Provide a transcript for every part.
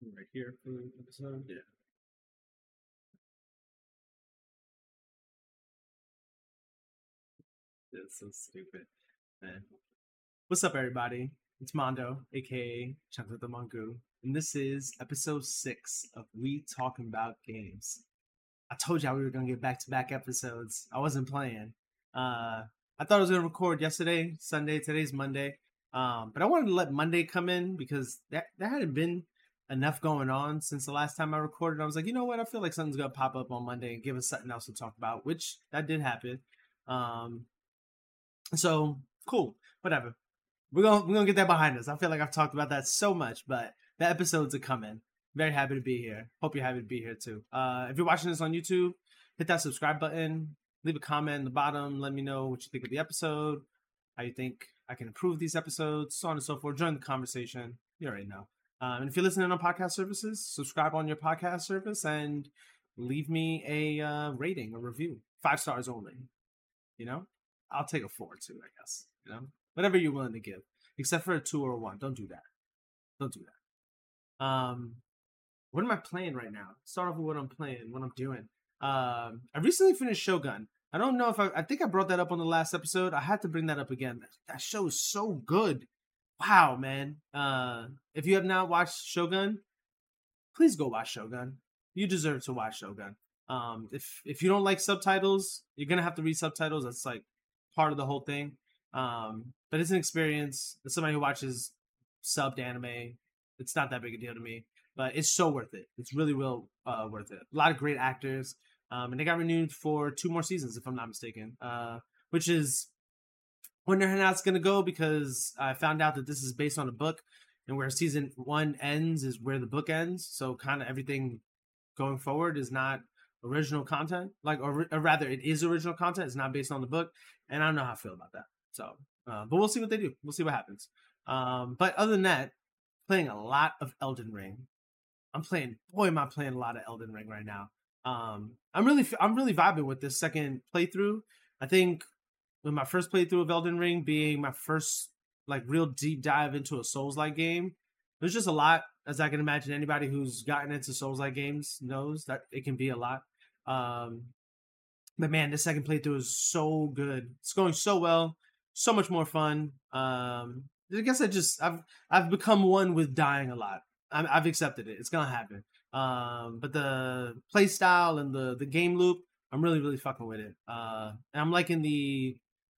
Right here for the episode. Yeah. That's so stupid, man. What's up, everybody? It's Mondo, aka Chanta the Mongu, and this is episode 6 of We Talking About Games. I told y'all we were gonna get back-to-back episodes. I wasn't playing. I thought I was gonna record yesterday, Sunday. Today's Monday, but I wanted to let Monday come in because there hadn't been enough going on since the last time I recorded. I was like, you know what? I feel like something's gonna pop up on Monday and give us something else to talk about, which that did happen. Um, so cool, whatever. We're gonna get that behind us. I feel like I've talked about that so much, but the episodes are coming. Very happy to be here. Hope you're happy to be here too. If you're watching this on YouTube, hit that subscribe button. Leave a comment in the bottom. Let me know what you think of the episode, how you think I can improve these episodes, so on and so forth. Join the conversation. You already know. And if you're listening on podcast services, subscribe on your podcast service and leave me a rating, a review. 5 stars only. You know, I'll take a 4 too, I guess. You know, whatever you're willing to give, except for a 2 or a 1. Don't do that. Don't do that. What am I playing right now? Start off with what I'm playing, what I'm doing. I recently finished Shogun. I don't know if I think I brought that up on the last episode. I had to bring that up again. That show is so good. Wow, man. If you have not watched Shogun, please go watch Shogun. You deserve to watch Shogun. If you don't like subtitles, you're gonna have to read subtitles. That's like part of the whole thing. But it's an experience. As somebody who watches subbed anime, it's not that big a deal to me. But it's so worth it. It's really real worth it. A lot of great actors. And they got renewed for 2 more seasons, if I'm not mistaken. Which is wondering how that's going to go because I found out that this is based on a book. And where season 1 ends is where the book ends. So kind of everything going forward is not original content. Or rather, it is original content. It's not based on the book. And I don't know how I feel about that. So, but we'll see what they do. We'll see what happens. But other than that, playing a lot of Elden Ring. Am I playing a lot of Elden Ring right now. I'm really vibing with this second playthrough. I think with my first playthrough of Elden Ring being my first like real deep dive into a Souls-like game, there's just a lot, as I can imagine anybody who's gotten into Souls-like games knows that it can be a lot. But man, this second playthrough is so good. It's going so well, so much more fun. I guess I've become one with dying a lot. I've accepted it. It's gonna happen. But the play style and the game loop, I'm really fucking with it. And I'm liking the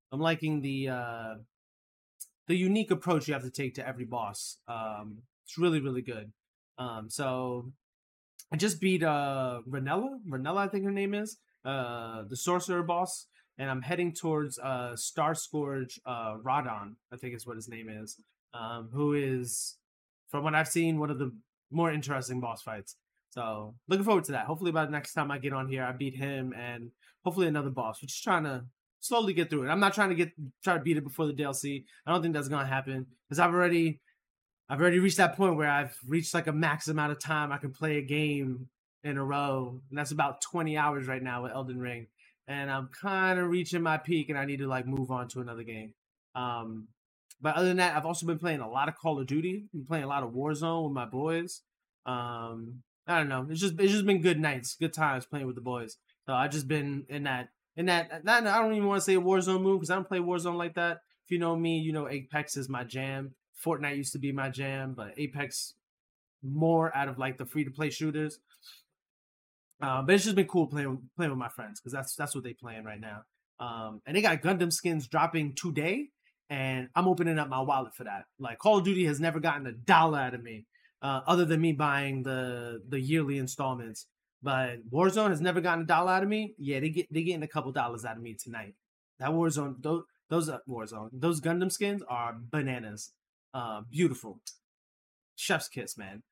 unique approach you have to take to every boss. It's really good. So I just beat Renella, I think her name is, the sorcerer boss, and I'm heading towards Star Scourge Radon, I think is what his name is, who is, from what I've seen, one of the more interesting boss fights. So looking forward to that. Hopefully by the next time I get on here, I beat him and hopefully another boss. We're just trying to slowly get through it. I'm not trying to beat it before the DLC. I don't think that's gonna happen because I've already reached that point where I've reached like a max amount of time I can play a game in a row, and that's about 20 hours right now with Elden Ring. And I'm kind of reaching my peak, and I need to like move on to another game. But other than that, I've also been playing a lot of Call of Duty. Been playing a lot of Warzone with my boys. I don't know. It's just been good nights, good times playing with the boys. So I've just been in that. I don't even want to say a Warzone move because I don't play Warzone like that. If you know me, you know Apex is my jam. Fortnite used to be my jam, but Apex more out of like the free to play shooters. But it's just been cool playing with my friends because that's what they playing right now. And they got Gundam skins dropping today, and I'm opening up my wallet for that. Like Call of Duty has never gotten $1 out of me, other than me buying the yearly installments. But Warzone has never gotten $1 out of me. Yeah, they getting a couple dollars out of me tonight. That Warzone, those Gundam skins are bananas. Beautiful, chef's kiss, man.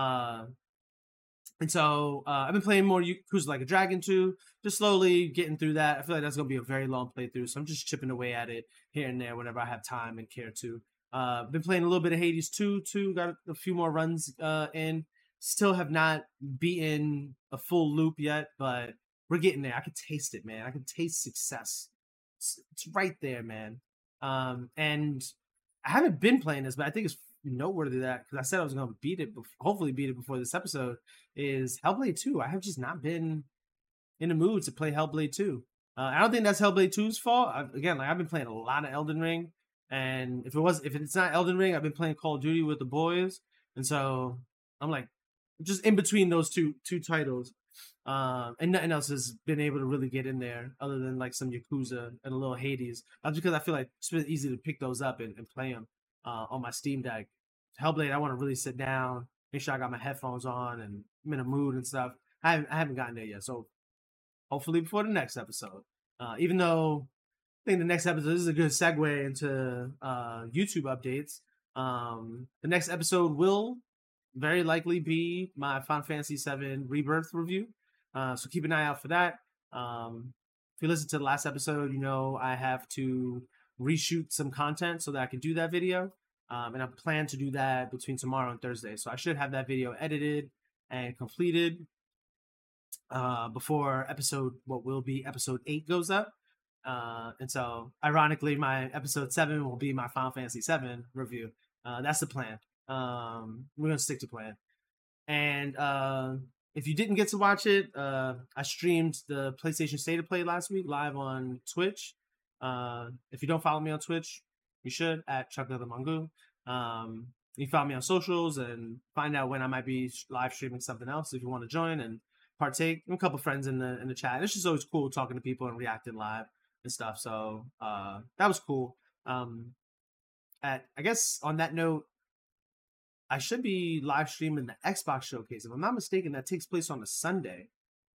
And so I've been playing more Yakuza Like a Dragon 2, just slowly getting through that. I feel like that's going to be a very long playthrough, so I'm just chipping away at it here and there whenever I have time and care to. Been playing a little bit of Hades 2, too. Got a few more runs in. Still have not beaten a full loop yet, but we're getting there. I can taste it, man. I can taste success. It's right there, man. And I haven't been playing this, but I think it's noteworthy that, because I said I was going to beat it, hopefully beat it before this episode, is Hellblade 2. I have just not been in the mood to play Hellblade 2. I don't think that's Hellblade 2's fault. I've been playing a lot of Elden Ring, and if it's not Elden Ring, I've been playing Call of Duty with the boys, and so I'm like just in between those two titles, and nothing else has been able to really get in there other than like some Yakuza and a little Hades. That's because I feel like it's really easy to pick those up and play them on my Steam Deck. Hellblade, I want to really sit down, make sure I got my headphones on and I'm in a mood and stuff. I haven't gotten there yet, so hopefully before the next episode. Even though I think the next episode, this is a good segue into YouTube updates. The next episode will very likely be my Final Fantasy VII Rebirth review. So keep an eye out for that. If you listen to the last episode, you know I have to reshoot some content so that I can do that video. And I plan to do that between tomorrow and Thursday. So I should have that video edited and completed before what will be episode 8 goes up. And so ironically, my episode 7 will be my Final Fantasy 7 review. That's the plan. We're going to stick to plan. And if you didn't get to watch it, I streamed the PlayStation State of Play last week live on Twitch. If you don't follow me on Twitch, you should, at Chuck the Mongoose. You follow me on socials and find out when I might be live streaming something else if you want to join and partake. A couple friends in the chat. It's just always cool talking to people and reacting live and stuff. So that was cool. I guess on that note, I should be live streaming the Xbox showcase. If I'm not mistaken, that takes place on a Sunday.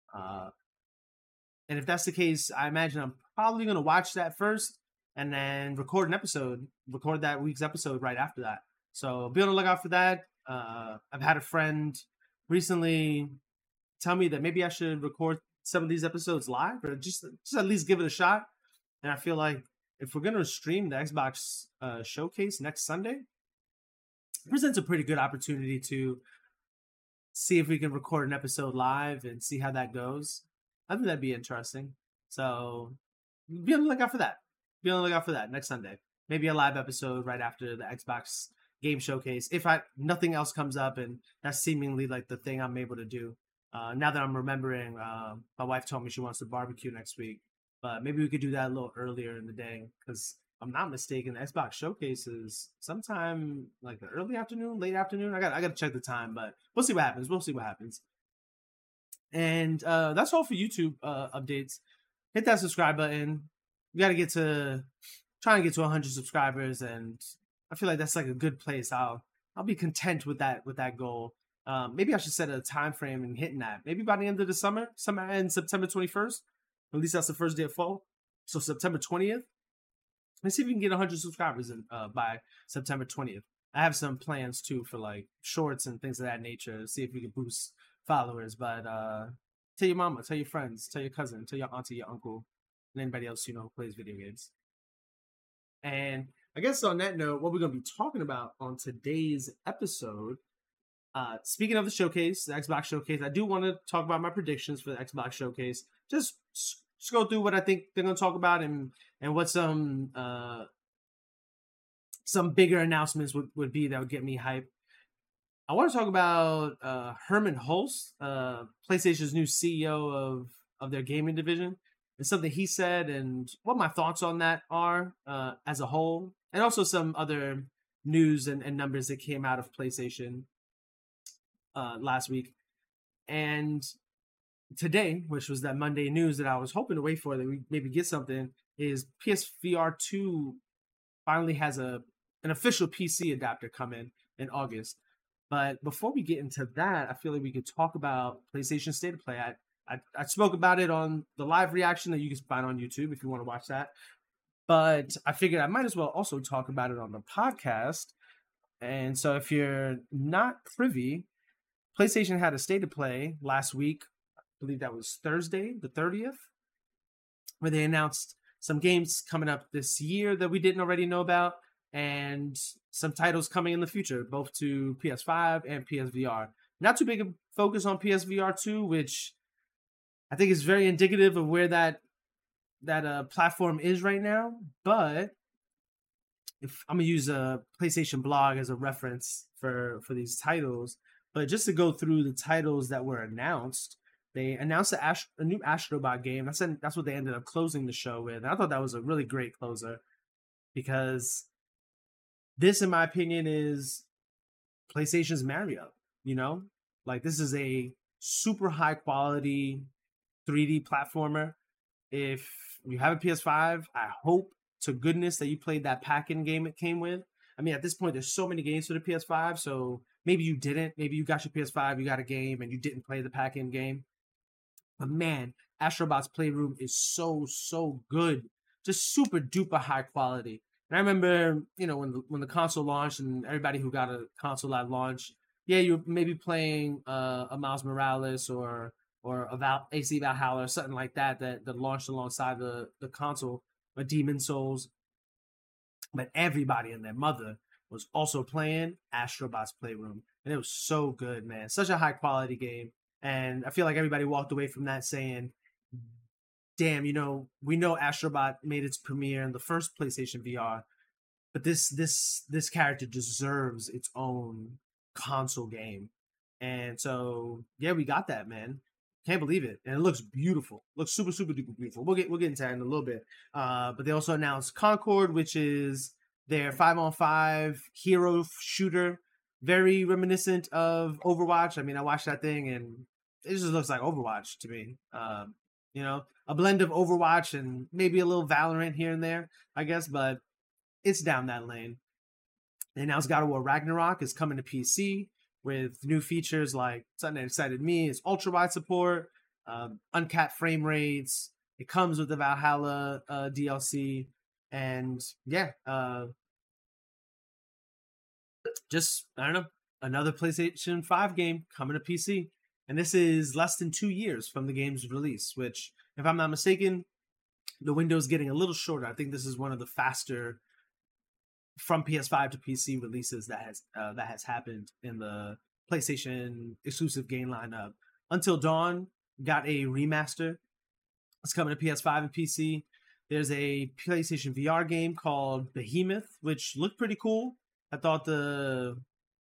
And if that's the case, I imagine I'm probably going to watch that first and then record that week's episode right after that. So be on the lookout for that. I've had a friend recently tell me that maybe I should record some of these episodes live or just at least give it a shot. And I feel like if we're going to stream the Xbox showcase next Sunday, it presents a pretty good opportunity to see if we can record an episode live and see how that goes. I think that'd be interesting. So be on the lookout for that. Be on the lookout for that next Sunday. Maybe a live episode right after the Xbox game showcase. If nothing else comes up, and that's seemingly like the thing I'm able to do. Now that I'm remembering, my wife told me she wants to barbecue next week. But maybe we could do that a little earlier in the day, because I'm not mistaken, the Xbox showcase is sometime like the early afternoon, late afternoon. I got to check the time, but we'll see what happens. And that's all for YouTube updates. Hit that subscribe button. We got to try and get to 100 subscribers, and I feel like that's like a good place. I'll be content with that goal. Maybe I should set a time frame and hitting that. Maybe by the end of the summer, in September 21st. At least that's the first day of fall. So September 20th. Let's see if we can get 100 subscribers by September 20th. I have some plans too for like shorts and things of that nature. See if we can boost followers. But tell your mama, tell your friends, tell your cousin, tell your auntie, your uncle, and anybody else who plays video games. And I guess on that note, what we're going to be talking about on today's episode, speaking of the showcase, the Xbox showcase, I do want to talk about my predictions for the Xbox showcase. Just go through what I think they're going to talk about and what some bigger announcements would be that would get me hyped. I want to talk about Hermen Hulst, PlayStation's new CEO of their gaming division, and something he said and what my thoughts on that are as a whole, and also some other news and numbers that came out of PlayStation last week. And today, which was that Monday news that I was hoping to wait for, that we maybe get something, is PSVR 2 finally has an official PC adapter coming in August. But before we get into that, I feel like we could talk about PlayStation State of Play. I spoke about it on the live reaction that you can find on YouTube if you want to watch that. But I figured I might as well also talk about it on the podcast. And so if you're not privy, PlayStation had a State of Play last week. I believe that was Thursday, the 30th, where they announced some games coming up this year that we didn't already know about, and some titles coming in the future, both to PS5 and PSVR. Not too big a focus on PSVR 2, which I think is very indicative of where that platform is right now. But if I'm gonna use a PlayStation blog as a reference for these titles, but just to go through the titles that were announced, they announced a new Astrobot game. That's what they ended up closing the show with. And I thought that was a really great closer because this, in my opinion, is PlayStation's Mario. You know, like this is a super high quality 3D platformer. If you have a PS5, I hope to goodness that you played that pack-in game it came with. I mean, at this point, there's so many games for the PS5, so maybe you didn't. Maybe you got your PS5, you got a game, and you didn't play the pack-in game. But man, Astrobot's Playroom is so good, just super duper high quality. And I remember, when the console launched, and everybody who got a console at launch, yeah, you're maybe playing a Miles Morales or a AC Valhalla or something like that launched alongside the console, or Demon Souls. But everybody and their mother was also playing Astrobot's Playroom, and it was so good, man. Such a high quality game, and I feel like everybody walked away from that saying, "Damn, we know Astrobot made its premiere in the first PlayStation VR, but this character deserves its own console game." And so, yeah, we got that, man. Can't believe it, and it looks beautiful. Looks super duper beautiful. We'll get into that in a little bit. But they also announced Concord, which is their 5-on-5 hero shooter, very reminiscent of Overwatch. I mean, I watched that thing, and it just looks like Overwatch to me. A blend of Overwatch and maybe a little Valorant here and there, I guess, but it's down that lane. They announced God of War Ragnarok is coming to PC with new features like something that excited me is ultra wide support, uncapped frame rates. It comes with the Valhalla DLC, and yeah, just I don't know, another PlayStation 5 game coming to PC, and this is less than 2 years from the game's release. Which, if I'm not mistaken, the window's getting a little shorter. I think this is one of the faster from PS5 to PC releases that has happened in the PlayStation exclusive game lineup. Until Dawn got a remaster. It's coming to PS5 and PC. There's a PlayStation VR game called Behemoth, which looked pretty cool. I thought the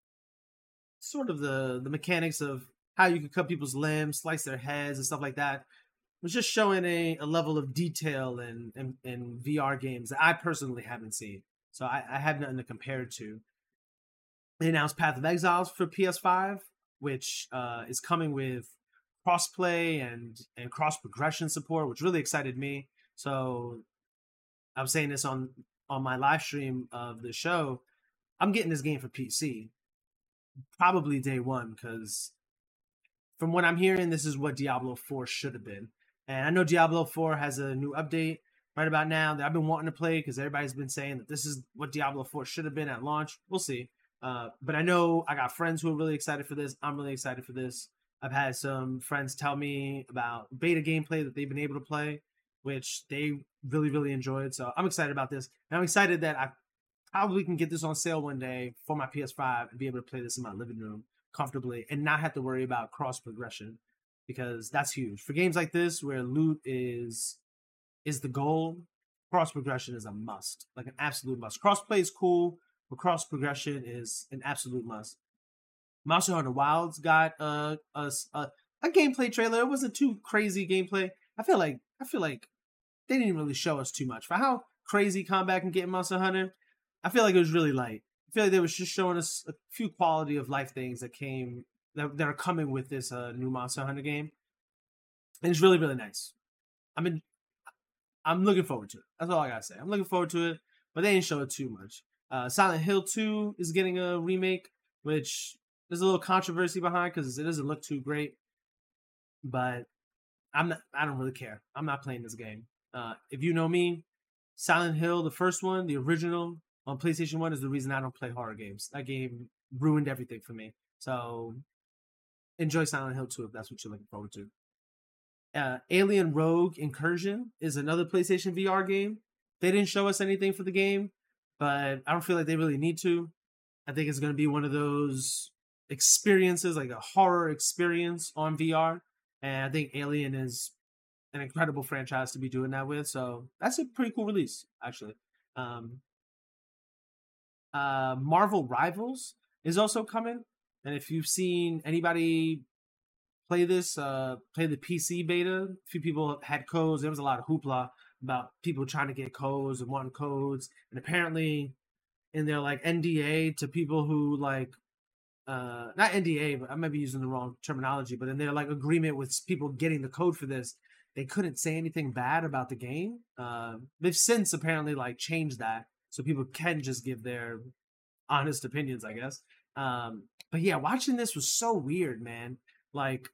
mechanics of how you could cut people's limbs, slice their heads, and stuff like that was just showing a level of detail in VR games that I personally haven't seen. So I have nothing to compare it to. They announced Path of Exiles for PS5, which is coming with crossplay and cross progression support, which really excited me. So I'm saying this on my live stream of the show. I'm getting this game for PC, probably day one, because from what I'm hearing, this is what Diablo 4 should have been. And I know Diablo 4 has a new update right about now that I've been wanting to play because everybody's been saying that this is what Diablo 4 should have been at launch. We'll see. But I know I got friends who are really excited for this. I'm really excited for this. I've had some friends tell me about beta gameplay that they've been able to play, which they really enjoyed. So I'm excited about this. And I'm excited that I probably can get this on sale one day for my PS5 and be able to play this in my living room comfortably and not have to worry about cross progression, because that's huge for games like this where loot is the goal. Cross progression is a must, like an absolute must. Crossplay is cool, but cross progression is an absolute must. Monster Hunter Wilds got a gameplay trailer. It wasn't too crazy gameplay. I feel like they didn't really show us too much for how crazy combat can get in Monster Hunter. I feel like it was really light. I feel like they was just showing us a few quality of life things that are coming with this new Monster Hunter game, and it's really nice. I'm looking forward to it. That's all I gotta say. I'm looking forward to it, but they didn't show it too much. Silent Hill 2 is getting a remake, which there's a little controversy behind because it doesn't look too great. But I don't really care. I'm not playing this game. If you know me, Silent Hill, the first one, the original on PlayStation 1, is the reason I don't play horror games. That game ruined everything for me. So enjoy Silent Hill 2 if that's what you're looking forward to. Alien Rogue Incursion is another PlayStation VR game. They didn't show us anything for the game, but I don't feel like they really need to. I think it's going to be one of those experiences, like a horror experience on VR. And I think Alien is an incredible franchise to be doing that with. So that's a pretty cool release, actually. Marvel Rivals is also coming, and if you've seen anybody play this, play the PC beta, a few people had codes. There was a lot of hoopla about people trying to get codes and wanting codes, and apparently in their like NDA to people who like not NDA, but I might be using the wrong terminology, but in their like agreement with people getting the code for this, they couldn't say anything bad about the game. They've since apparently like changed that so people can just give their honest opinions, I guess. But yeah, watching this was so weird, man. Like,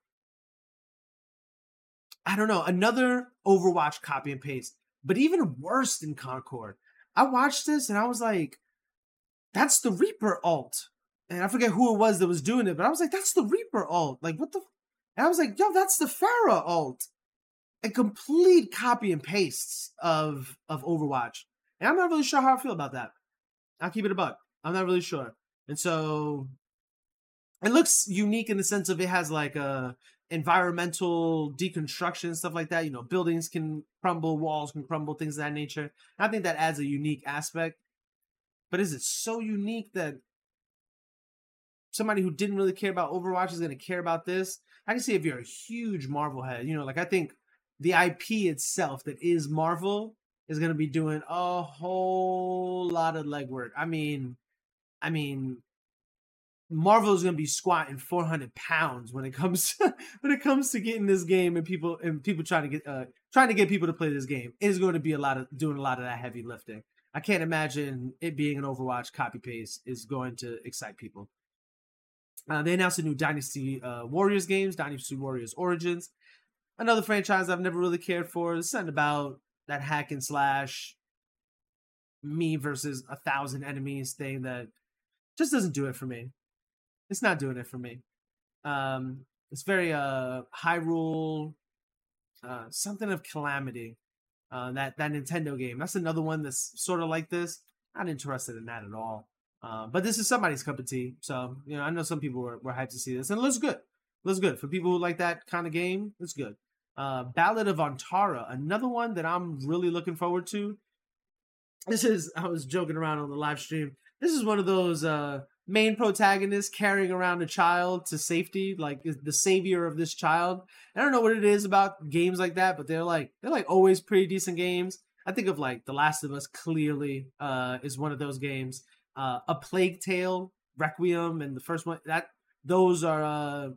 I don't know, another Overwatch copy and paste, but even worse than Concord. I watched this and I was like, that's the Reaper alt. And I forget who it was that was doing it, but I was like, that's the Reaper alt. Like, what the? And I was like, yo, that's the Pharah alt. A complete copy and pastes of Overwatch. And I'm not really sure how I feel about that. I'll keep it a buck. I'm not really sure. And so it looks unique in the sense of it has like a environmental deconstruction, stuff like that. You know, buildings can crumble, walls can crumble, things of that nature. I think that adds a unique aspect. But is it so unique that somebody who didn't really care about Overwatch is going to care about this? I can see if you're a huge Marvel head, you know, like I think the IP itself that is Marvel is going to be doing a whole lot of legwork. I mean, Marvel is going to be squatting 400 pounds when it comes to getting this game and people trying to get people to play this game. It is going to be doing a lot of that heavy lifting. I can't imagine it being an Overwatch copy paste is going to excite people. They announced a new Dynasty Warriors games, Dynasty Warriors Origins. Another franchise I've never really cared for. There's something about that hack and slash me versus 1,000 enemies thing that just doesn't do it for me. It's not doing it for me. It's very Hyrule, something of Calamity. That Nintendo game. That's another one that's sort of like this. Not interested in that at all. But this is somebody's cup of tea. So, you know, I know some people were hyped to see this. And it looks good. Looks good. For people who like that kind of game, it's good. Ballad of Antara, another one that I'm really looking forward to. I was joking around on the live stream. This is one of those main protagonists carrying around a child to safety, like the savior of this child. I don't know what it is about games like that, but they're like always pretty decent games. I think of like The Last of Us clearly is one of those games. A Plague Tale, Requiem, and the first one those are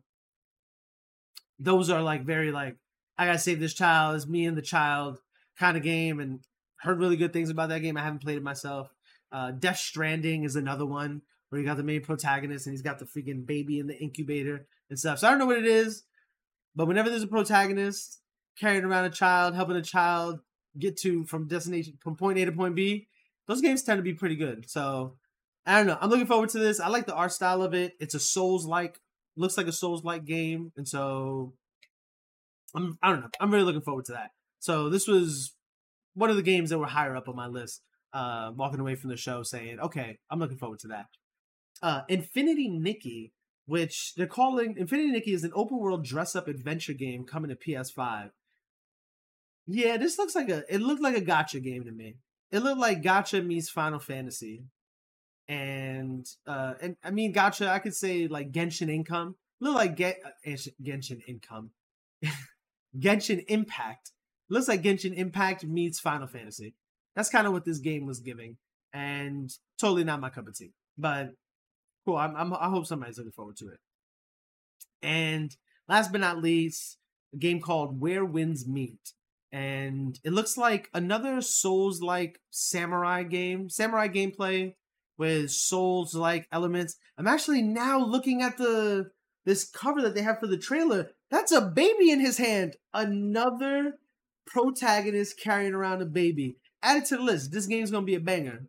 like very like I gotta save this child. It's me and the child kind of game, and heard really good things about that game. I haven't played it myself. Death Stranding is another one where you got the main protagonist and he's got the freaking baby in the incubator and stuff. So I don't know what it is, but whenever there's a protagonist carrying around a child, helping a child get from point A to point B, those games tend to be pretty good. So I don't know. I'm looking forward to this. I like the art style of it. It's a looks like a Souls-like game, and so I don't know. I'm really looking forward to that. So this was one of the games that were higher up on my list. Walking away from the show saying, okay, I'm looking forward to that. Infinity Nikki, which they're calling Infinity Nikki, is an open world dress up adventure game coming to PS5. Yeah, this looked like a gacha game to me. It looked like gacha meets Final Fantasy. And I mean gacha, I could say like Genshin Income. Look like Genshin Income. Genshin Impact. Looks like Genshin Impact meets Final Fantasy. That's kind of what this game was giving, and totally not my cup of tea. But cool. I hope somebody's looking forward to it. And last but not least, a game called Where Winds Meet, and it looks like another Souls-like samurai gameplay with Souls-like elements. I'm actually now looking at this cover that they have for the trailer. That's a baby in his hand. Another protagonist carrying around a baby. Add it to the list. This game's gonna be a banger.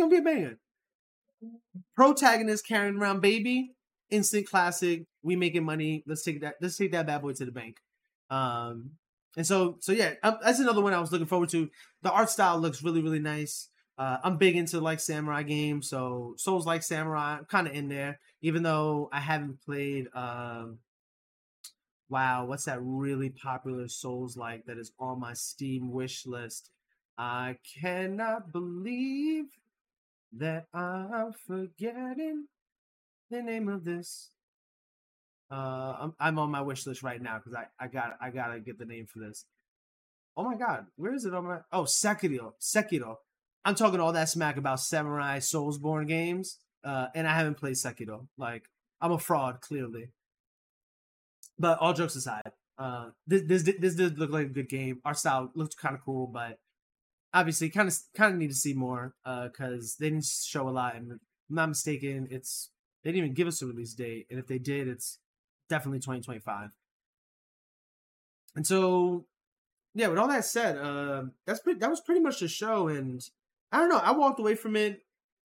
Protagonist carrying around baby. Instant classic. We making money. Let's take that bad boy to the bank. And so yeah, that's another one I was looking forward to. The art style looks really, really nice. I'm big into like samurai games, so Souls like samurai, I'm kind of in there. Even though I haven't played, wow, what's that really popular Souls like that is on my Steam wish list? I cannot believe that I'm forgetting the name of this. I'm on my wish list right now because I gotta get the name for this. Oh my god, where is it on my? Oh, Sekiro. I'm talking all that smack about Samurai Soulsborne games, and I haven't played Sekiro. Like, I'm a fraud, clearly. But all jokes aside, this did look like a good game. Our style looked kind of cool, but obviously, kind of need to see more because they didn't show a lot. And if I'm not mistaken, they didn't even give us a release date, and if they did, it's definitely 2025. And so, yeah, with all that said, that was pretty much the show, and I don't know. I walked away from it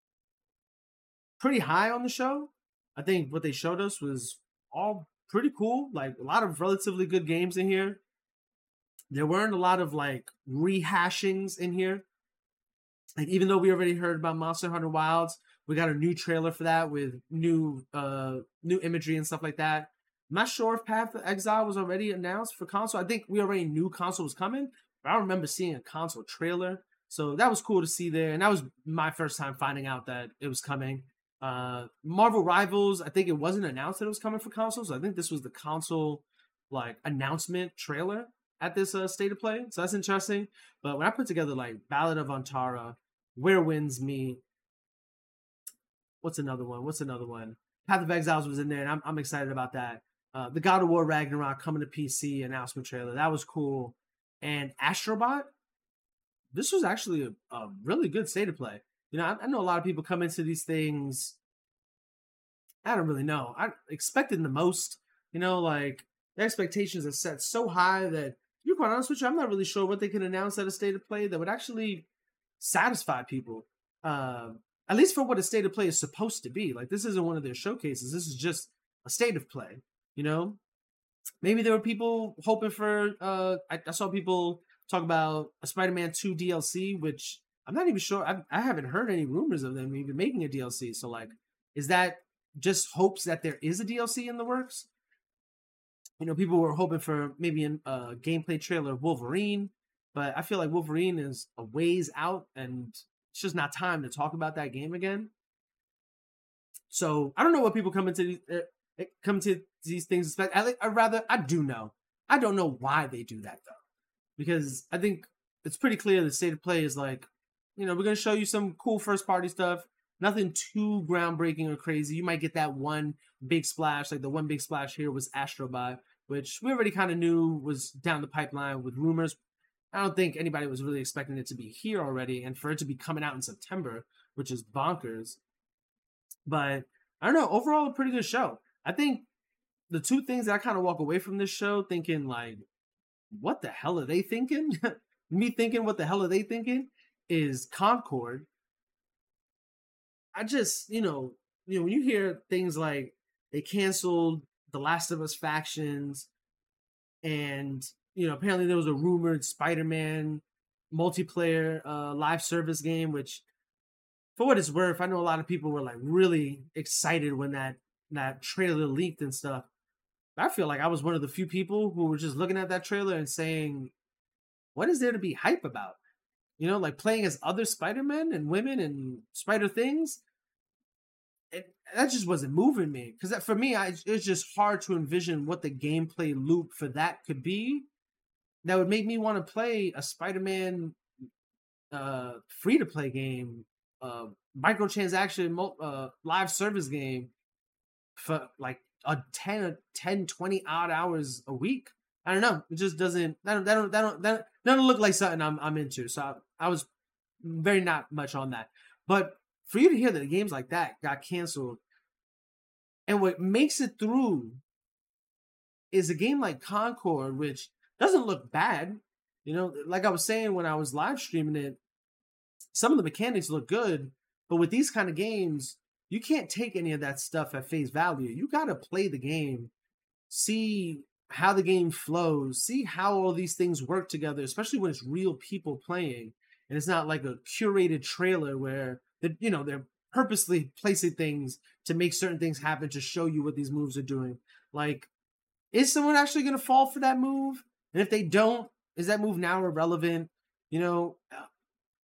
pretty high on the show. I think what they showed us was all pretty cool. Like a lot of relatively good games in here. There weren't a lot of like rehashings in here. Like even though we already heard about Monster Hunter Wilds, we got a new trailer for that with new imagery and stuff like that. I'm not sure if Path of Exile was already announced for console. I think we already knew console was coming, but I don't remember seeing a console trailer. So that was cool to see there, and that was my first time finding out that it was coming. Marvel Rivals, I think it wasn't announced that it was coming for consoles. I think this was the console like announcement trailer at this state of play. So that's interesting. But when I put together like Ballad of Antara, Where Winds Meet, what's another one? Path of Exiles was in there, and I'm excited about that. The God of War Ragnarok coming to PC announcement trailer, that was cool. And Astrobot, this was actually a really good state of play. You know, I know a lot of people come into these things. I don't really know. I expected the most. You know, like the expectations are set so high that, to be quite honest with you, I'm not really sure what they can announce at a state of play that would actually satisfy people. At least for what a state of play is supposed to be. Like this isn't one of their showcases. This is just a state of play. You know, maybe there were people hoping for. I saw people talk about a Spider-Man 2 DLC, which I'm not even sure. I haven't heard any rumors of them even making a DLC. So like, is that just hopes that there is a DLC in the works? You know, people were hoping for maybe a gameplay trailer of Wolverine, but I feel like Wolverine is a ways out, and it's just not time to talk about that game again. So I don't know what people come to these things. I do know. I don't know why they do that though, because I think it's pretty clear the state of play is like, you know, we're gonna show you some cool first party stuff. Nothing too groundbreaking or crazy. You might get that one big splash, like the one big splash here was Astrobot, which we already kind of knew was down the pipeline with rumors. I don't think anybody was really expecting it to be here already, and for it to be coming out in September, which is bonkers. But I don't know. Overall, a pretty good show. I think the two things that I kind of walk away from this show thinking like, what the hell are they thinking? Me thinking, what the hell are they thinking? Is Concord. I just, when you hear things like they canceled the Last of Us factions, and apparently there was a rumored Spider-Man multiplayer live service game, which, for what it's worth, I know a lot of people were like really excited when that trailer leaked and stuff. I feel like I was one of the few people who were just looking at that trailer and saying, what is there to be hype about? Like playing as other Spider-Men and women and Spider things. That just wasn't moving me. Because for me, it's just hard to envision what the gameplay loop for that could be. That would make me want to play a Spider-Man free-to-play game, microtransaction live service game for like a 20 odd hours a week. I don't know. It just doesn't. That don't look like something I'm into. So I was very not much on that. But for you to hear that games like that got canceled, and what makes it through is a game like Concord, which doesn't look bad. Like I was saying when I was live streaming it, some of the mechanics look good, but with these kind of games, you can't take any of that stuff at face value. You got to play the game, see how the game flows, see how all these things work together, especially when it's real people playing. And it's not like a curated trailer where they're purposely placing things to make certain things happen to show you what these moves are doing. Like, is someone actually going to fall for that move? And if they don't, is that move now irrelevant?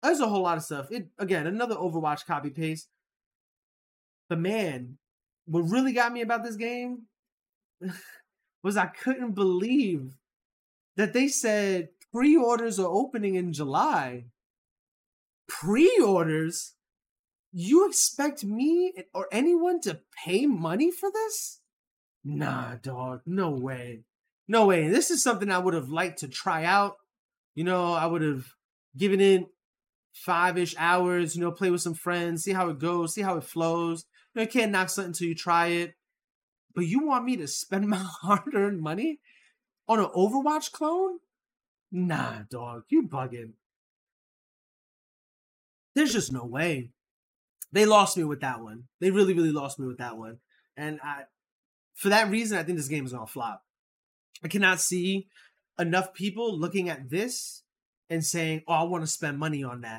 there's a whole lot of stuff. It again, another Overwatch copy paste. But man, what really got me about this game was I couldn't believe that they said pre-orders are opening in July. Pre-orders? You expect me or anyone to pay money for this? Nah, dog. No way. No way. This is something I would have liked to try out. I would have given it 5-ish hours, play with some friends, see how it goes, see how it flows. You can't knock something until you try it. But you want me to spend my hard-earned money on an Overwatch clone? Nah, dog. You bugging. There's just no way. They lost me with that one. They really, really lost me with that one. And for that reason, I think this game is going to flop. I cannot see enough people looking at this and saying, oh, I want to spend money on that.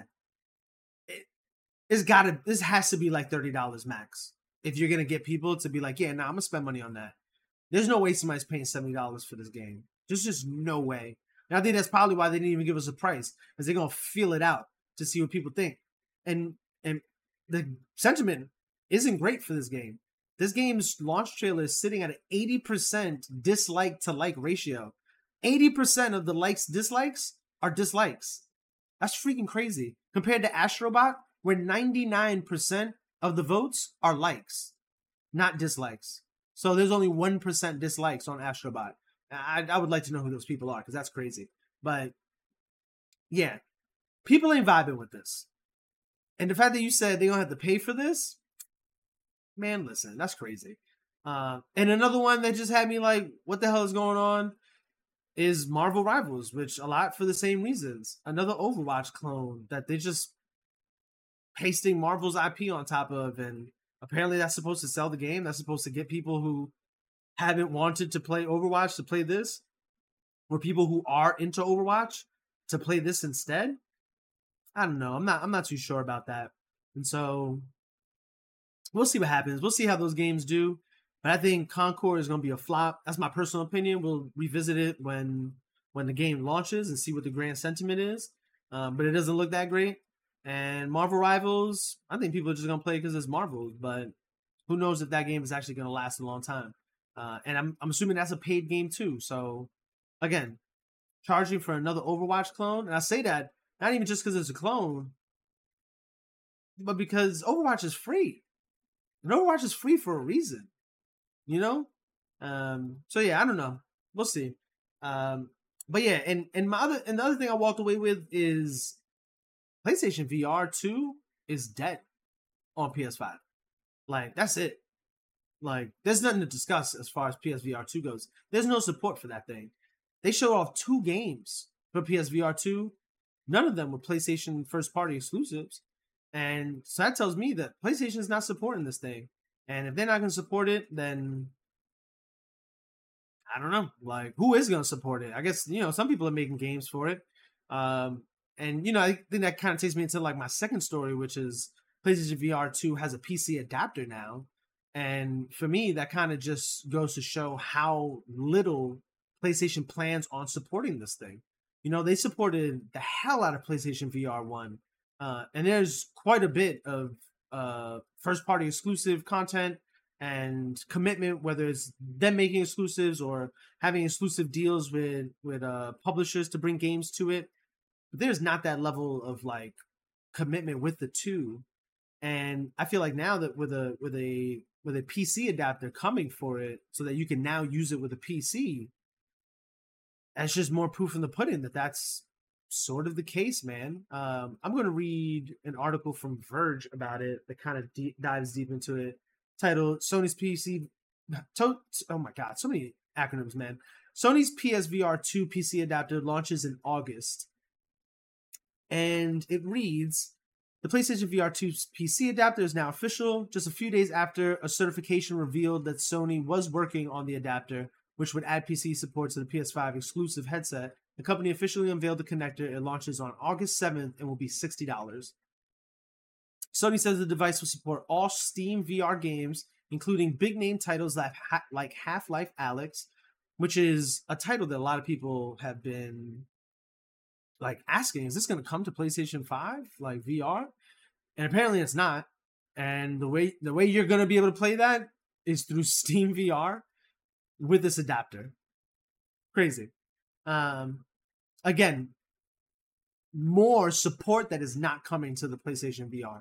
This has to be like $30 max. If you're going to get people to be like, yeah, I'm going to spend money on that. There's no way somebody's paying $70 for this game. There's just no way. And I think that's probably why they didn't even give us a price, because they're going to feel it out to see what people think. And the sentiment isn't great for this game. This game's launch trailer is sitting at an 80% dislike to like ratio. 80% of the dislikes are dislikes. That's freaking crazy. Compared to Astrobot, where 99% of the votes are likes, not dislikes. So there's only 1% dislikes on Astrobot. I would like to know who those people are, because that's crazy. But yeah, people ain't vibing with this. And the fact that you said they don't have to pay for this, man, listen, that's crazy. And another one that just had me like, what the hell is going on, is Marvel Rivals, which a lot for the same reasons. Another Overwatch clone that they just pasting Marvel's IP on top of, and apparently that's supposed to sell the game. That's supposed to get people who haven't wanted to play Overwatch to play this, or people who are into Overwatch to play this instead. I don't know. I'm not too sure about that. And so we'll see what happens. We'll see how those games do. But I think Concord is going to be a flop. That's my personal opinion. We'll revisit it when the game launches and see what the grand sentiment is. But it doesn't look that great. And Marvel Rivals, I think people are just going to play because it's Marvel. But who knows if that game is actually going to last a long time. And I'm assuming that's a paid game too. So, again, charging for another Overwatch clone. And I say that not even just because it's a clone, but because Overwatch is free. And Overwatch is free for a reason. So yeah, I don't know. We'll see. But yeah, and the other thing I walked away with is PlayStation VR 2 is dead on PS5. Like, that's it. Like, there's nothing to discuss as far as PSVR 2 goes. There's no support for that thing. They showed off 2 games for PSVR 2. None of them were PlayStation first-party exclusives. And so that tells me that PlayStation is not supporting this thing. And if they're not going to support it, then I don't know. Like, who is going to support it? I guess, some people are making games for it. And, I think that kind of takes me into, like, my second story, which is PlayStation VR 2 has a PC adapter now. And for me, that kind of just goes to show how little PlayStation plans on supporting this thing. They supported the hell out of PlayStation VR 1. And there's quite a bit of first-party exclusive content and commitment, whether it's them making exclusives or having exclusive deals with publishers to bring games to it. But there's not that level of like commitment with the 2. And I feel like now that with a PC adapter coming for it, so that you can now use it with a PC, that's just more proof in the pudding that that's sort of the case, man. I'm going to read an article from Verge about it that kind of dives deep into it, titled Sony's PC. Oh my God, so many acronyms, man. Sony's PSVR 2 PC adapter launches in August. And it reads, the PlayStation VR 2 PC adapter is now official, just a few days after a certification revealed that Sony was working on the adapter, which would add PC support to the PS5 exclusive headset. The company officially unveiled the connector. It launches on August 7th and will be $60. Sony says the device will support all Steam VR games, including big-name titles like Half-Life Alyx, which is a title that a lot of people have been like asking, is this going to come to PlayStation 5 like VR? And apparently it's not. And the way you're going to be able to play that is through Steam VR with this adapter. Crazy. Again, more support that is not coming to the PlayStation VR.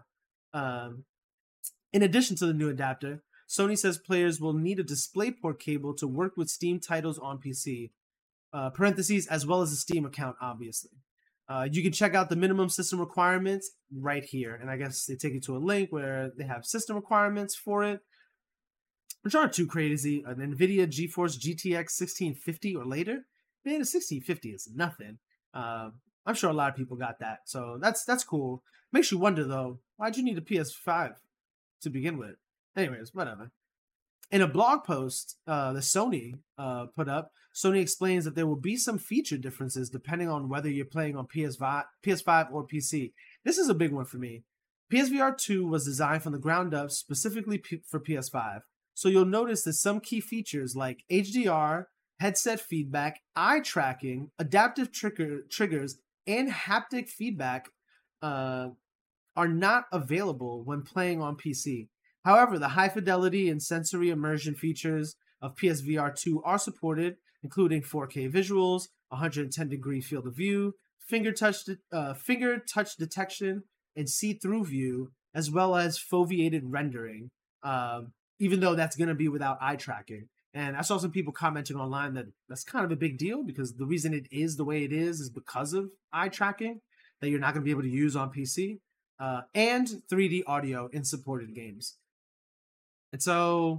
In addition to the new adapter, Sony says players will need a DisplayPort cable to work with Steam titles on PC. Parentheses, as well as a Steam account, obviously. You can check out the minimum system requirements right here. And I guess they take you to a link where they have system requirements for it, which aren't too crazy. An NVIDIA GeForce GTX 1650 or later. Man, a 1650 is nothing. I'm sure a lot of people got that. So that's cool. Makes you wonder, though, why'd you need a PS5 to begin with? Anyways, whatever. In a blog post that Sony put up, Sony explains that there will be some feature differences depending on whether you're playing on PS5 or PC. This is a big one for me. PSVR 2 was designed from the ground up specifically for PS5. So you'll notice that some key features like HDR, headset feedback, eye tracking, adaptive triggers, and haptic feedback are not available when playing on PC. However, the high fidelity and sensory immersion features of PSVR 2 are supported, including 4K visuals, 110-degree field of view, finger touch detection, and see-through view, as well as foveated rendering, even though that's going to be without eye tracking. And I saw some people commenting online that that's kind of a big deal because the reason it is the way it is because of eye tracking that you're not going to be able to use on PC, and 3D audio in supported games. And so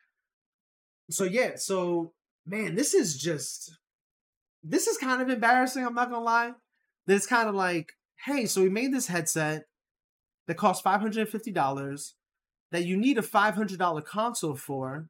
man, this is kind of embarrassing, I'm not gonna lie. That it's kind of like, hey, so we made this headset that costs $550 that you need a $500 console for,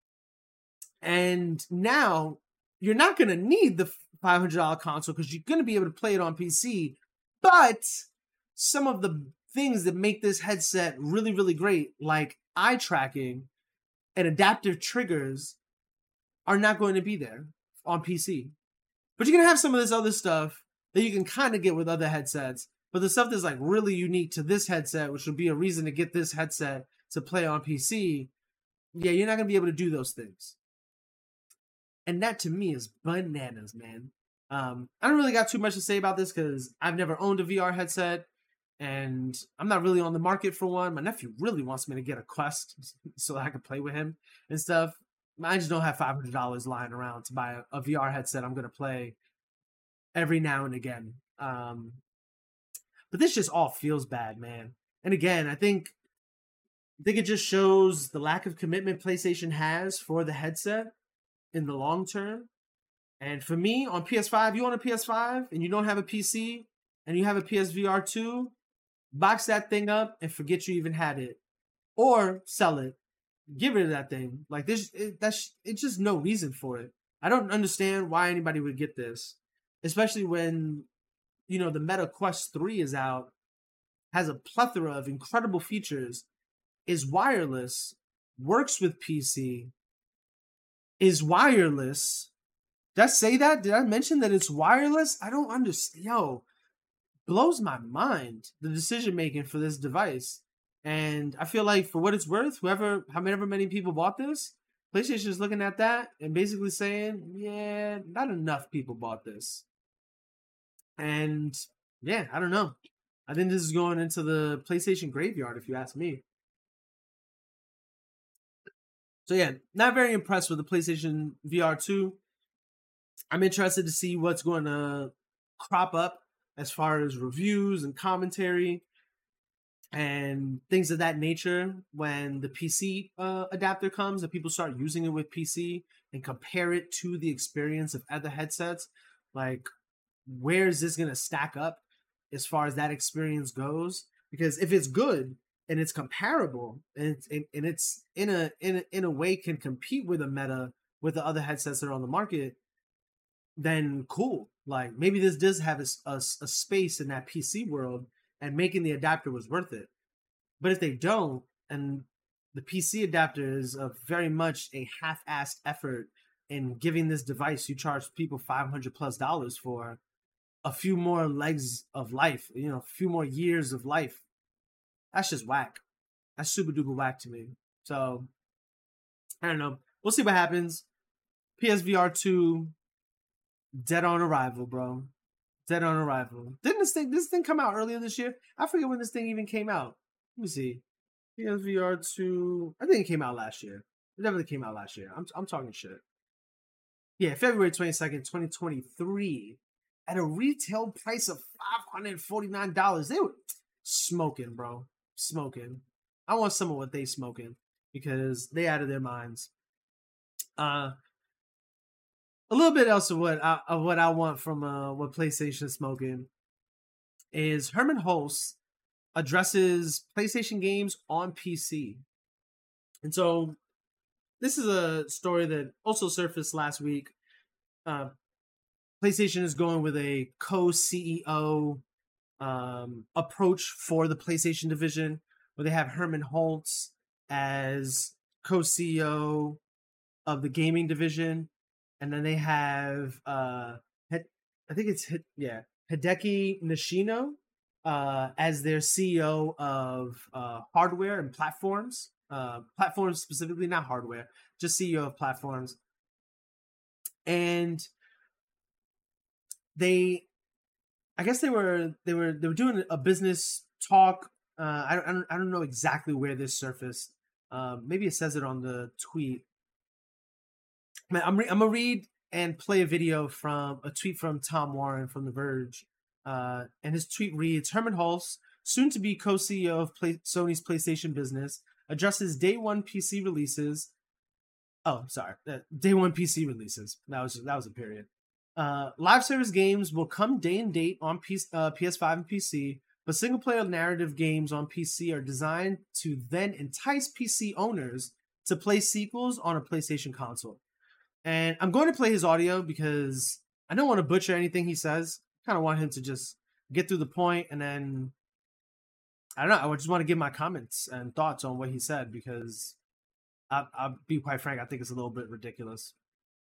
and now you're not gonna need the $500 console because you're gonna be able to play it on PC, but some of the things that make this headset really, really great, like eye tracking and adaptive triggers, are not going to be there on PC. But you're going to have some of this other stuff that you can kind of get with other headsets. But the stuff that's like really unique to this headset, which would be a reason to get this headset to play on PC, yeah, you're not going to be able to do those things. And that to me is bananas, man. I don't really got too much to say about this because I've never owned a VR headset. And I'm not really on the market for one. My nephew really wants me to get a Quest so that I can play with him and stuff. I just don't have $500 lying around to buy a VR headset I'm going to play every now and again. But this just all feels bad, man. And again, I think it just shows the lack of commitment PlayStation has for the headset in the long term. And for me, on PS5, you own a PS5 and you don't have a PC and you have a PSVR 2, box that thing up and forget you even had it, or sell it, get rid of that thing. Like it's just no reason for it. I don't understand why anybody would get this, especially when the Meta Quest 3 is out, has a plethora of incredible features, is wireless, works with PC, is wireless. Did I say that? Did I mention that it's wireless? I don't understand. Blows my mind, the decision making for this device. And I feel like for what it's worth, however many people bought this, PlayStation is looking at that and basically saying, yeah, not enough people bought this. And yeah, I don't know. I think this is going into the PlayStation graveyard, if you ask me. So yeah, not very impressed with the PlayStation VR 2. I'm interested to see what's going to crop up as far as reviews and commentary and things of that nature when the PC adapter comes and people start using it with PC and compare it to the experience of other headsets. Like, where is this going to stack up as far as that experience goes? Because if it's good and it's comparable and it's in a way can compete with a Meta, with the other headsets that are on the market, then cool. Like, maybe this does have a space in that PC world and making the adapter was worth it. But if they don't, and the PC adapter is very much a half-assed effort in giving this device you charge people $500+ for, a few more legs of life, a few more years of life. That's just whack. That's super duper whack to me. So I don't know. We'll see what happens. PSVR 2, dead on arrival, bro. Dead on arrival. Didn't this thing come out earlier this year? I forget when this thing even came out. Let me see. PSVR 2. I think it came out last year. It definitely came out last year. I'm talking shit. Yeah, February 22nd, 2023. At a retail price of $549. They were smoking, bro. Smoking. I want some of what they smoking because they out of their minds. A little bit else of what I want from what PlayStation is smoking is Hermen Hulst addresses PlayStation games on PC. And so this is a story that also surfaced last week. PlayStation is going with a co-CEO approach for the PlayStation division, where they have Hermen Hulst as co-CEO of the gaming division, and then they have I think it's Hideki Nishino as their CEO of hardware and platforms. Platforms specifically, not hardware, just CEO of platforms. And I guess they were doing a business talk. I don't know exactly where this surfaced. Maybe it says it on the tweet. I'm gonna read and play a video from a tweet from Tom Warren from The Verge. And his tweet reads: Hermen Hulst, soon to be co-CEO of Sony's PlayStation business, addresses day one PC releases. Oh, sorry, day one PC releases. That was a period. Live service games will come day and date on PS5 and PC, but single-player narrative games on PC are designed to then entice PC owners to play sequels on a PlayStation console. And I'm going to play his audio because I don't want to butcher anything he says. I kind of want him to just get through the point, and then I don't know. I just want to give my comments and thoughts on what he said because I'll be quite frank, I think it's a little bit ridiculous.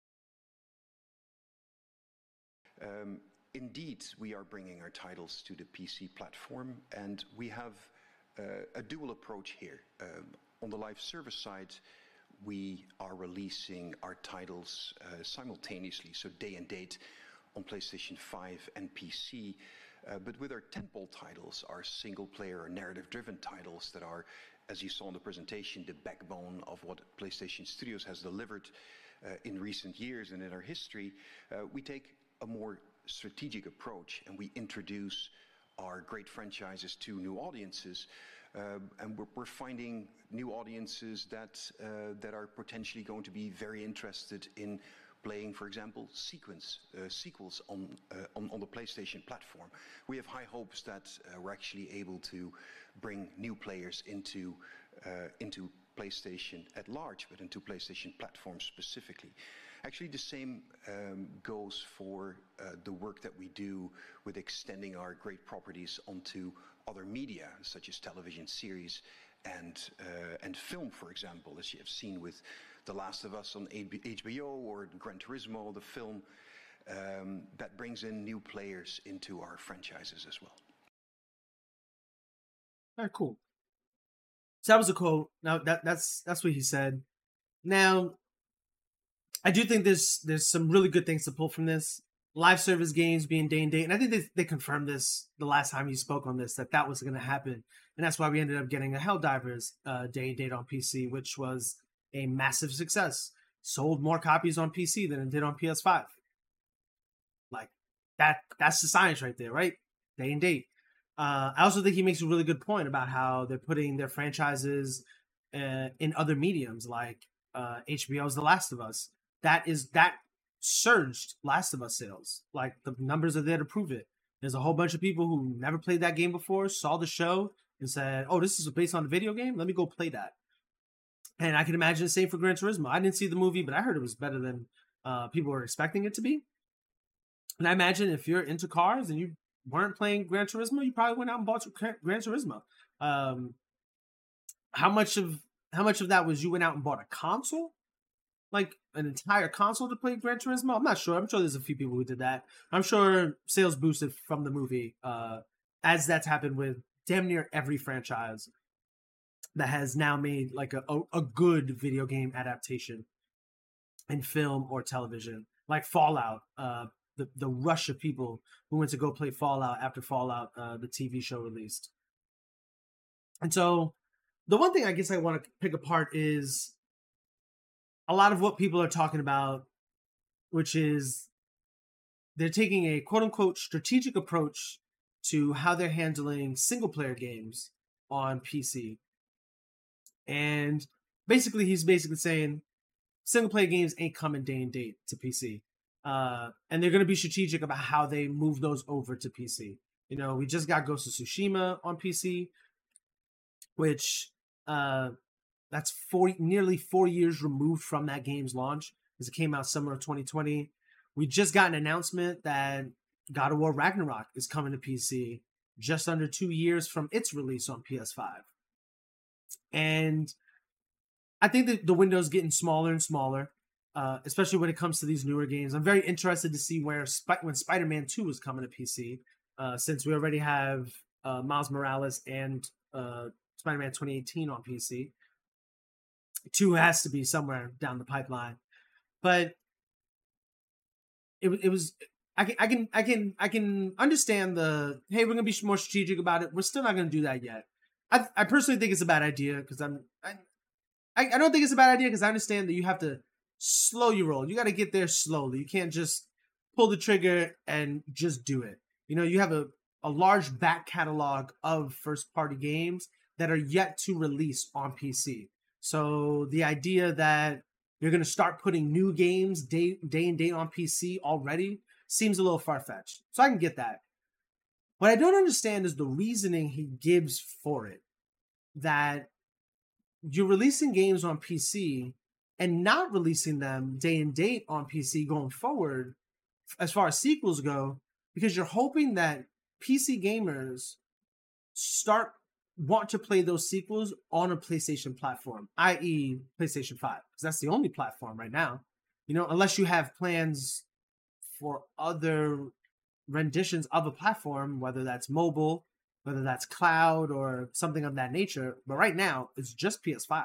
Indeed, we are bringing our titles to the PC platform, and we have a dual approach here. On the live service side, we are releasing our titles simultaneously, so day and date on PlayStation 5 and PC. But with our tentpole titles, our single-player or narrative-driven titles that are, as you saw in the presentation, the backbone of what PlayStation Studios has delivered in recent years and in our history, we take a more strategic approach, and we introduce our great franchises to new audiences, and we're finding new audiences that are potentially going to be very interested in playing, for example, sequels on the PlayStation platform. We have high hopes that we're actually able to bring new players into PlayStation at large, but into PlayStation platforms specifically. Actually, the same goes for the work that we do with extending our great properties onto other media, such as television series and film, for example, as you have seen with The Last of Us on HBO or Gran Turismo, the film, that brings in new players into our franchises as well. All right, cool. So that was a quote. Now that's what he said. Now, I do think there's some really good things to pull from this. Live service games being day and date, and I think they confirmed this the last time you spoke on this, that was going to happen, and that's why we ended up getting a Helldivers day and date on PC, which was a massive success. Sold more copies on PC than it did on PS5. Like that's the science right there, right? Day and date. I also think he makes a really good point about how they're putting their franchises in other mediums, like HBO's The Last of Us. That surged Last of Us sales. Like, the numbers are there to prove it. There's a whole bunch of people who never played that game before, saw the show, and said, oh, this is based on the video game? Let me go play that. And I can imagine the same for Gran Turismo. I didn't see the movie, but I heard it was better than people were expecting it to be. And I imagine if you're into cars and you weren't playing Gran Turismo, you probably went out and bought Gran Turismo. How much of that was you went out and bought a console? like an entire console to play Gran Turismo? I'm not sure. I'm sure there's a few people who did that. I'm sure sales boosted from the movie, as that's happened with damn near every franchise that has now made like a good video game adaptation in film or television, like Fallout. The rush of people who went to go play Fallout after Fallout, the TV show released. And so the one thing I guess I want to pick apart is a lot of what people are talking about, which is they're taking a quote unquote strategic approach to how they're handling single player games on PC. And basically, he's basically saying single player games ain't coming day and date to PC. And they're going to be strategic about how they move those over to PC. You know, we just got Ghost of Tsushima on PC, which that's nearly 4 years removed from that game's launch, because it came out summer of 2020. We just got an announcement that God of War Ragnarok is coming to PC just under 2 years from its release on PS5. And I think that the window's getting smaller and smaller, especially when it comes to these newer games. I'm very interested to see when Spider-Man 2 is coming to PC, since we already have Miles Morales and Spider-Man 2018 on PC. 2 has to be somewhere down the pipeline, but it was. I can understand the, hey, we're gonna be more strategic about it. We're still not gonna do that yet. I personally think it's a bad idea, because I don't think it's a bad idea, because I understand that you have to slow your roll. You got to get there slowly. You can't just pull the trigger and just do it. You know, you have a large back catalog of first party games that are yet to release on PC. So the idea that you're going to start putting new games day and date on PC already seems a little far-fetched. So I can get that. What I don't understand is the reasoning he gives for it. That you're releasing games on PC and not releasing them day and date on PC going forward, as far as sequels go, because you're hoping that PC gamers want to play those sequels on a PlayStation platform, i.e. PlayStation 5, because that's the only platform right now. You know, unless you have plans for other renditions of a platform, whether that's mobile, whether that's cloud, or something of that nature. But right now, it's just PS5.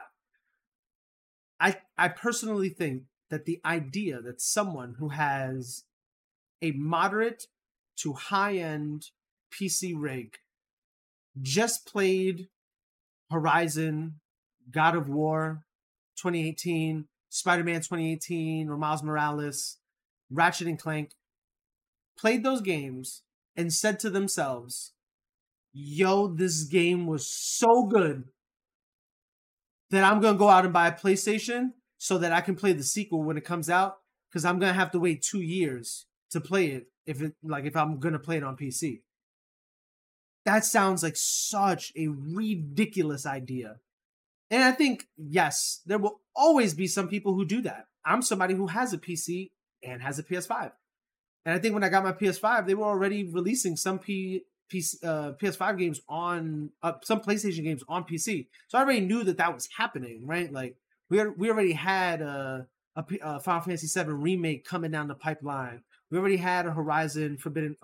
I personally think that the idea that someone who has a moderate to high-end PC rig just played Horizon, God of War 2018, Spider-Man 2018, or Miles Morales, Ratchet and Clank, played those games and said to themselves, yo, this game was so good that I'm going to go out and buy a PlayStation so that I can play the sequel when it comes out, because I'm going to have to wait 2 years to play it if I'm going to play it on PC. That sounds like such a ridiculous idea. And I think, yes, there will always be some people who do that. I'm somebody who has a PC and has a PS5. And I think when I got my PS5, they were already releasing some PS5 games on some PlayStation games on PC. So I already knew that was happening, right? Like we already had a Final Fantasy VII remake coming down the pipeline. We already had a Horizon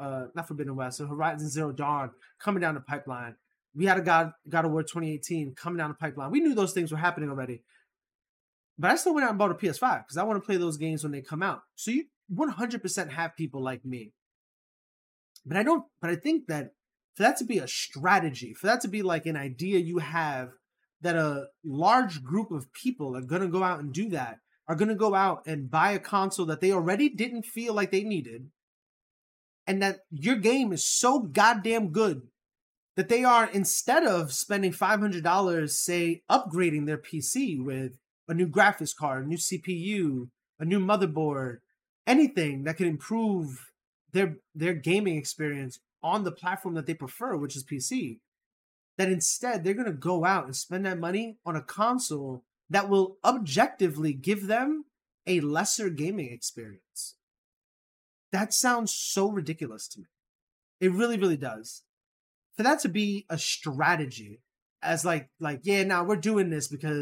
Horizon Zero Dawn coming down the pipeline. We had a God of War 2018 coming down the pipeline. We knew those things were happening already. But I still went out and bought a PS5 because I want to play those games when they come out. So you 100% have people like me. But I think that for that to be a strategy, for that to be like an idea you have, that a large group of people are going to go out and do that, are going to go out and buy a console that they already didn't feel like they needed, and that your game is so goddamn good that they are, instead of spending $500, say, upgrading their PC with a new graphics card, a new CPU, a new motherboard, anything that could improve their gaming experience on the platform that they prefer, which is PC, that instead they're going to go out and spend that money on a console that will objectively give them a lesser gaming experience. That sounds so ridiculous to me. It really, really does. For that to be a strategy, as like, yeah, now we're doing this because,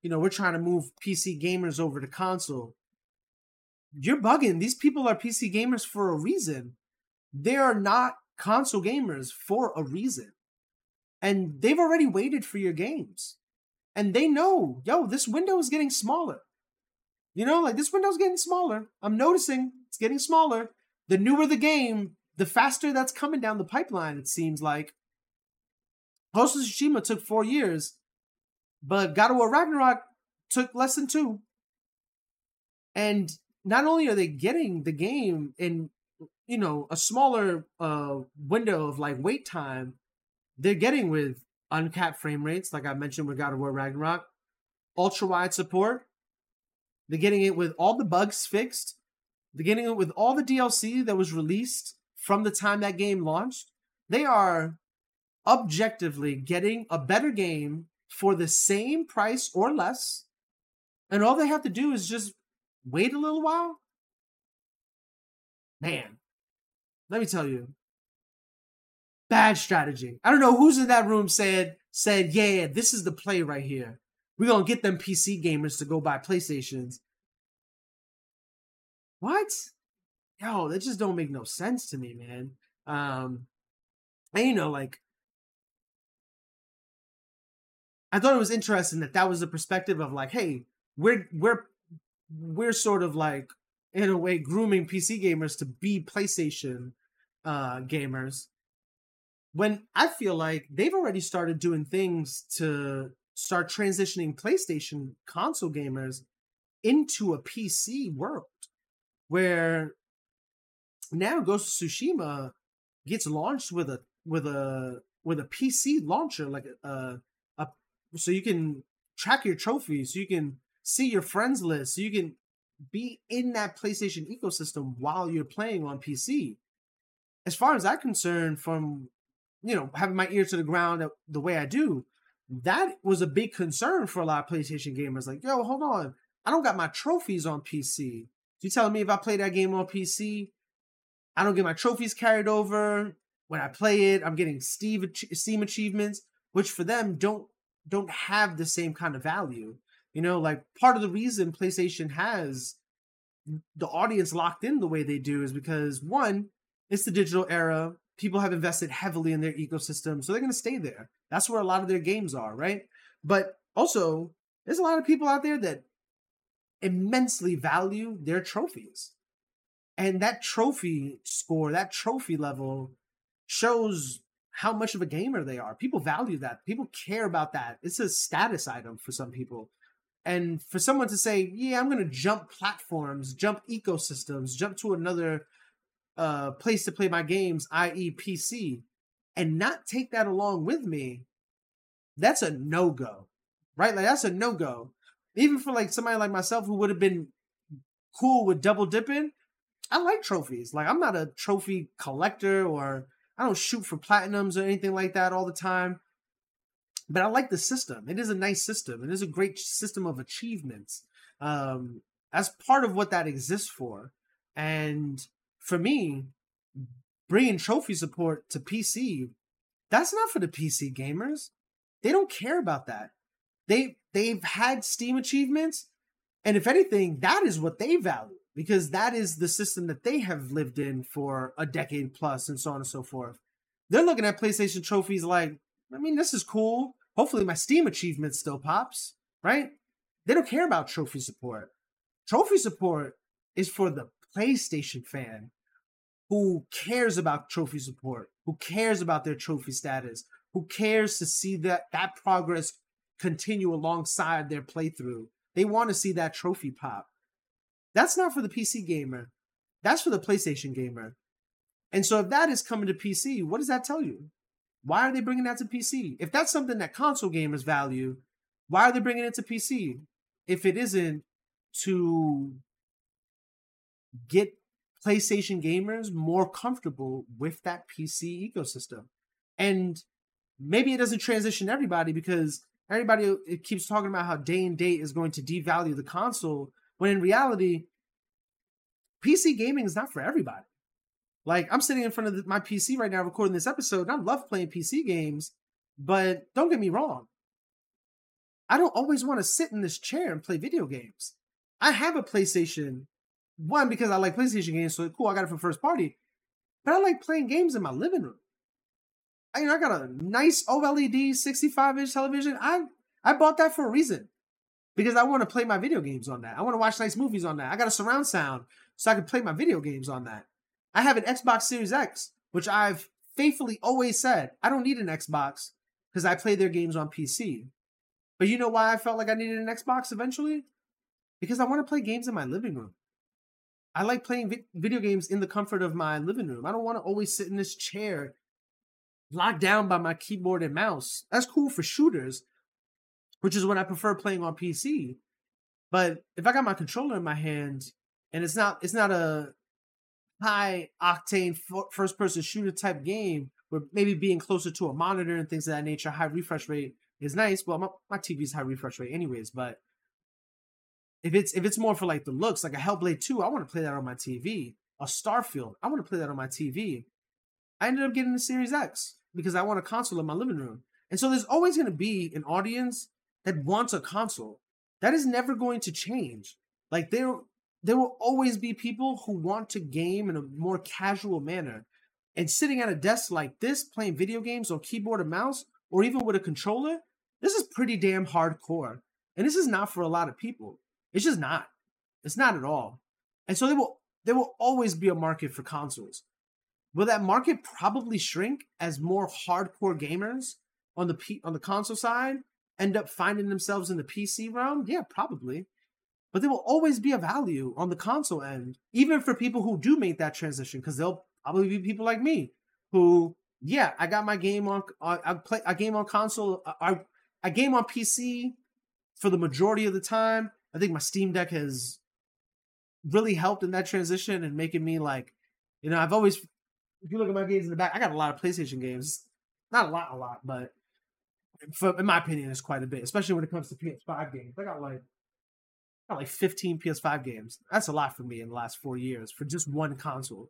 we're trying to move PC gamers over to console. You're bugging. These people are PC gamers for a reason. They are not console gamers for a reason. And they've already waited for your games. And they know, this window is getting smaller. This window's getting smaller. I'm noticing it's getting smaller. The newer the game, the faster that's coming down the pipeline, it seems like. Ghost of Tsushima took 4 years, but God of War Ragnarok took less than 2. And not only are they getting the game in, a smaller window of like wait time, they're getting with uncapped frame rates, like I mentioned with God of War Ragnarok, ultra wide support. They're getting it with all the bugs fixed. They're getting it with all the DLC that was released from the time that game launched. They are objectively getting a better game for the same price or less. And all they have to do is just wait a little while. Man, let me tell you. Bad strategy. I don't know who's in that room said, yeah, this is the play right here. We're going to get them PC gamers to go buy PlayStations. What? That just don't make no sense to me, man. And I thought it was interesting that was the perspective of like, hey, we're sort of like, in a way, grooming PC gamers to be PlayStation gamers. When I feel like they've already started doing things to start transitioning PlayStation console gamers into a PC world, where now Ghost of Tsushima gets launched with a PC launcher, like so you can track your trophies, so you can see your friends list, so you can be in that PlayStation ecosystem while you're playing on PC. As far as I'm concerned, from having my ear to the ground the way I do, that was a big concern for a lot of PlayStation gamers. Like, hold on, I don't got my trophies on PC. You telling me if I play that game on PC, I don't get my trophies carried over? When I play it, I'm getting Steam achievements, which for them don't have the same kind of value. Like part of the reason PlayStation has the audience locked in the way they do is because, one, it's the digital era. People have invested heavily in their ecosystem, so they're going to stay there. That's where a lot of their games are, right? But also, there's a lot of people out there that immensely value their trophies. And that trophy score, that trophy level shows how much of a gamer they are. People value that. People care about that. It's a status item for some people. And for someone to say, yeah, I'm going to jump platforms, jump ecosystems, jump to another place to play my games, i.e. PC, and not take that along with me, that's a no-go, right? Like, that's a no-go. Even for like somebody like myself who would have been cool with double dipping, I like trophies. Like, I'm not a trophy collector, or I don't shoot for platinums or anything like that all the time. But I like the system. It is a nice system. It is a great system of achievements. As part of what that exists for. And for me, bringing trophy support to PC, that's not for the PC gamers. They don't care about that. They've had Steam achievements, and if anything, that is what they value, because that is the system that they have lived in for a decade plus, and so on and so forth. They're looking at PlayStation trophies like, I mean, this is cool. Hopefully my Steam achievement still pops, right? They don't care about trophy support. Trophy support is for the PlayStation fan who cares about trophy support, who cares about their trophy status, who cares to see that progress continue alongside their playthrough. They want to see that trophy pop. That's not for the PC gamer. That's for the PlayStation gamer. And so if that is coming to PC, what does that tell you? Why are they bringing that to PC? If that's something that console gamers value, why are they bringing it to PC? If it isn't to get PlayStation gamers more comfortable with that PC ecosystem. And maybe it doesn't transition everybody, because everybody it keeps talking about how day and date is going to devalue the console, when in reality, PC gaming is not for everybody. Like, I'm sitting in front of my PC right now recording this episode, and I love playing PC games, but don't get me wrong. I don't always want to sit in this chair and play video games. I have a PlayStation, one, because I like PlayStation games, so cool, I got it from first party. But I like playing games in my living room. I got a nice OLED 65-inch television. I bought that for a reason. Because I want to play my video games on that. I want to watch nice movies on that. I got a surround sound so I can play my video games on that. I have an Xbox Series X, which I've faithfully always said, I don't need an Xbox because I play their games on PC. But you know why I felt like I needed an Xbox eventually? Because I want to play games in my living room. I like playing video games in the comfort of my living room. I don't want to always sit in this chair locked down by my keyboard and mouse. That's cool for shooters, which is what I prefer playing on PC. But if I got my controller in my hand and it's not a high octane first person shooter type game where maybe being closer to a monitor and things of that nature, high refresh rate is nice. Well, my TV's high refresh rate anyways, but if it's more for like the looks, like a Hellblade 2, I want to play that on my TV. A Starfield, I want to play that on my TV. I ended up getting the Series X because I want a console in my living room. And so there's always going to be an audience that wants a console. That is never going to change. Like there will always be people who want to game in a more casual manner. And sitting at a desk like this, playing video games on keyboard and mouse, or even with a controller, this is pretty damn hardcore. And this is not for a lot of people. It's just not. It's not at all. And so there will always be a market for consoles. Will that market probably shrink as more hardcore gamers on the console side end up finding themselves in the PC realm? Yeah, probably. But there will always be a value on the console end, even for people who do make that transition, because there'll probably be people like me who, yeah, I got my game on, I game on console, I game on PC for the majority of the time. I think my Steam Deck has really helped in that transition and making me like, I've always, if you look at my games in the back, I got a lot of PlayStation games. Not a lot, but in my opinion, it's quite a bit, especially when it comes to PS5 games. I got like 15 PS5 games. That's a lot for me in the last 4 years for just one console.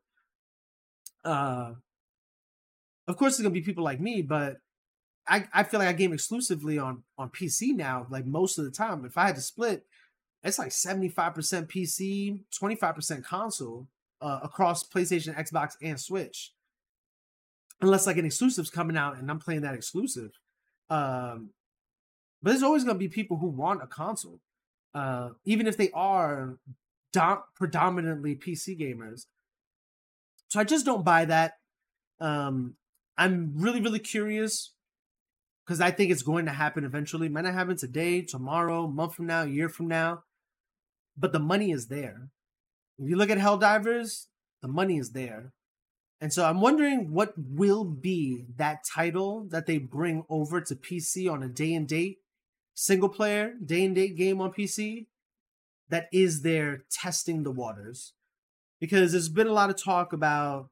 Of course, there's gonna be people like me, but I feel like I game exclusively on PC now. Like most of the time, if I had to split, it's like 75% PC, 25% console across PlayStation, Xbox, and Switch. Unless like an exclusive's coming out and I'm playing that exclusive. But there's always gonna be people who want a console. Even if they are predominantly PC gamers. So I just don't buy that. I'm really, really curious because I think it's going to happen eventually. It might not happen today, tomorrow, a month from now, a year from now. But the money is there. If you look at Helldivers, the money is there. And so I'm wondering what will be that title that they bring over to PC on a day-and-date single-player, day-and-date game on PC that is there testing the waters. Because there's been a lot of talk about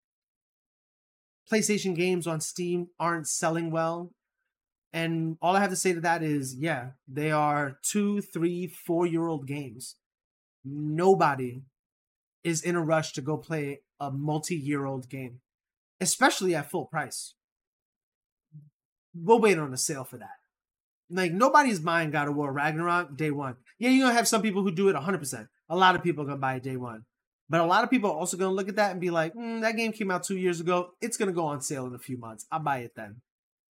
PlayStation games on Steam aren't selling well. And all I have to say to that is, yeah, they are 2, 3, 4-year-old games. Nobody is in a rush to go play a multi-year-old game, especially at full price. We'll wait on a sale for that. Like, nobody's buying God of War Ragnarok day one. Yeah, you're going to have some people who do it 100%. A lot of people are going to buy it day one. But a lot of people are also going to look at that and be like, that game came out 2 years ago. It's going to go on sale in a few months. I'll buy it then.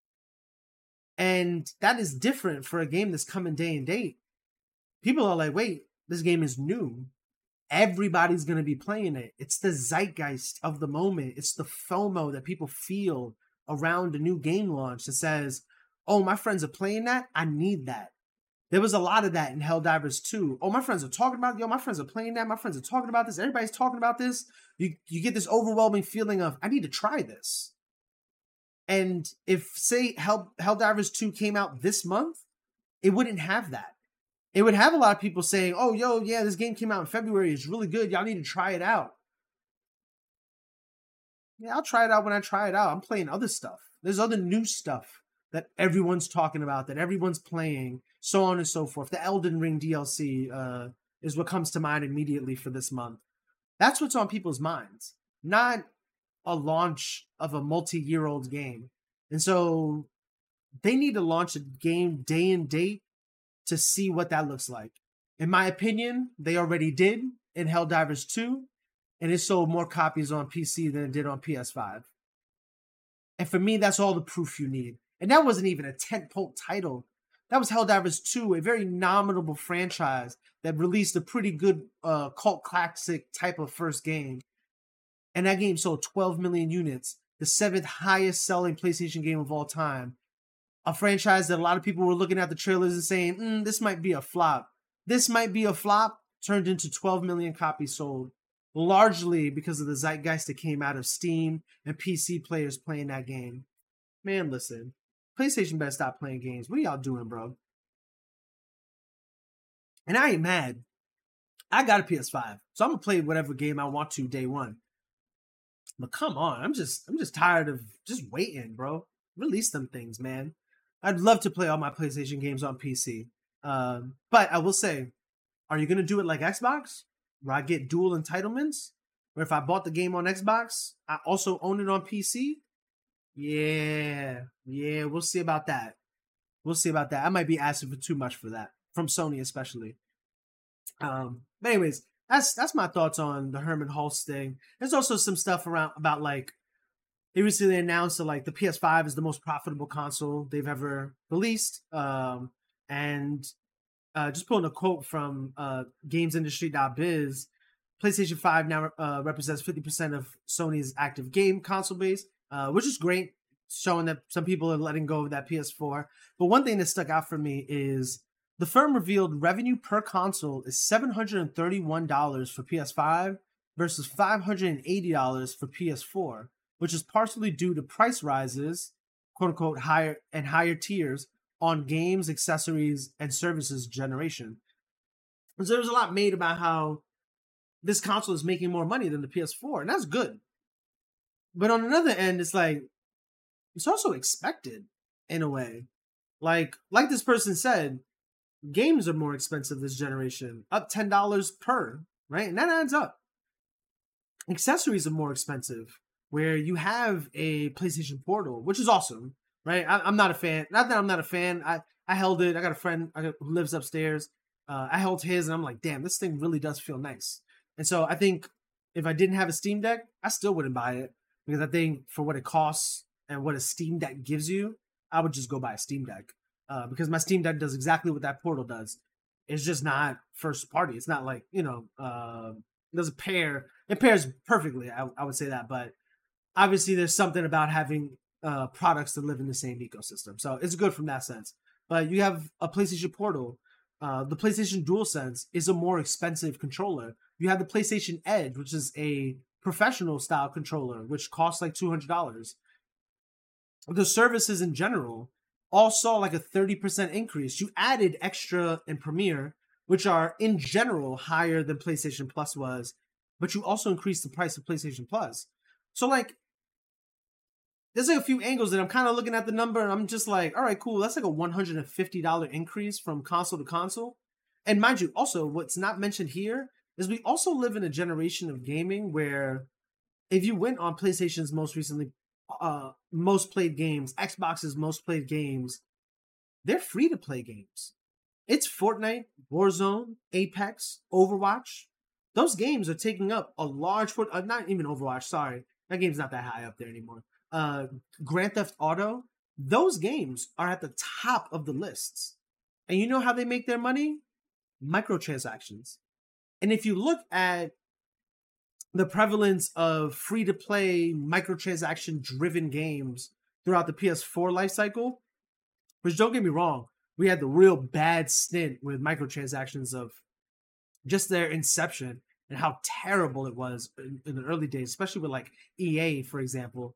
And that is different for a game that's coming day and date. People are like, wait, this game is new. Everybody's going to be playing it. It's the zeitgeist of the moment. It's the FOMO that people feel around a new game launch that says, oh, my friends are playing that. I need that. There was a lot of that in Helldivers 2. Oh, my friends are talking about it. Yo, my friends are playing that. My friends are talking about this. Everybody's talking about this. You get this overwhelming feeling of, I need to try this. And if, say, Helldivers 2 came out this month, it wouldn't have that. It would have a lot of people saying, oh, yo, yeah, this game came out in February. It's really good. Y'all need to try it out. Yeah, I'll try it out when I try it out. I'm playing other stuff. There's other new stuff that everyone's talking about, that everyone's playing, so on and so forth. The Elden Ring DLC is what comes to mind immediately for this month. That's what's on people's minds, not a launch of a multi-year-old game. And so they need to launch a game day and date to see what that looks like. In my opinion, they already did in Helldivers 2, and it sold more copies on PC than it did on PS5. And for me, that's all the proof you need. And that wasn't even a tentpole title. That was Helldivers 2, a very nominal franchise that released a pretty good cult classic type of first game. And that game sold 12 million units, the 7th highest selling PlayStation game of all time. A franchise that a lot of people were looking at the trailers and saying, this might be a flop. This might be a flop, turned into 12 million copies sold, largely because of the zeitgeist that came out of Steam and PC players playing that game. Man, listen, PlayStation better stop playing games. What are y'all doing, bro? And I ain't mad. I got a PS5, so I'm gonna play whatever game I want to day one. But come on, I'm just tired of just waiting, bro. Release them things, man. I'd love to play all my PlayStation games on PC. But I will say, are you going to do it like Xbox, where I get dual entitlements? Where if I bought the game on Xbox, I also own it on PC? Yeah, we'll see about that. I might be asking for too much for that, from Sony especially. But anyways, that's my thoughts on the Hermen Hulst thing. There's also some stuff around about like, they recently announced that like the PS5 is the most profitable console they've ever released. And just pulling a quote from GamesIndustry.biz, PlayStation 5 now represents 50% of Sony's active game console base, which is great, showing that some people are letting go of that PS4. But one thing that stuck out for me is the firm revealed revenue per console is $731 for PS5 versus $580 for PS4, which is partially due to price rises, quote unquote, higher tiers on games, accessories, and services generation. And so there's a lot made about how this console is making more money than the PS4, and that's good. But on another end, it's like, it's also expected in a way. Like this person said, games are more expensive this generation, up $10 per, right? And that adds up. Accessories are more expensive, where you have a PlayStation Portal, which is awesome, right? I'm not a fan. Not that I'm not a fan. I held it. I got a friend who lives upstairs. I held his, and I'm like, damn, this thing really does feel nice. And so I think if I didn't have a Steam Deck, I still wouldn't buy it, because I think for what it costs and what a Steam Deck gives you, I would just go buy a Steam Deck, because my Steam Deck does exactly what that Portal does. It's just not first party. It's not like, it doesn't pair. It pairs perfectly. I would say that, but obviously, there's something about having products that live in the same ecosystem. So it's good from that sense. But you have a PlayStation Portal. The PlayStation DualSense is a more expensive controller. You have the PlayStation Edge, which is a professional style controller, which costs like $200. The services in general all saw like a 30% increase. You added Extra and Premiere, which are in general higher than PlayStation Plus was, but you also increased the price of PlayStation Plus. So like, there's like a few angles that I'm kind of looking at the number and I'm just like, all right, cool. That's like a $150 increase from console to console. And mind you, also what's not mentioned here is we also live in a generation of gaming where if you went on PlayStation's most recently, most played games, Xbox's most played games, they're free to play games. It's Fortnite, Warzone, Apex, Overwatch. Those games are taking up a large, not even Overwatch, sorry. That game's not that high up there anymore. Grand Theft Auto, those games are at the top of the lists. And you know how they make their money? Microtransactions. And if you look at the prevalence of free-to-play, microtransaction-driven games throughout the PS4 lifecycle, which don't get me wrong, we had the real bad stint with microtransactions of just their inception and how terrible it was in the early days, especially with like EA, for example.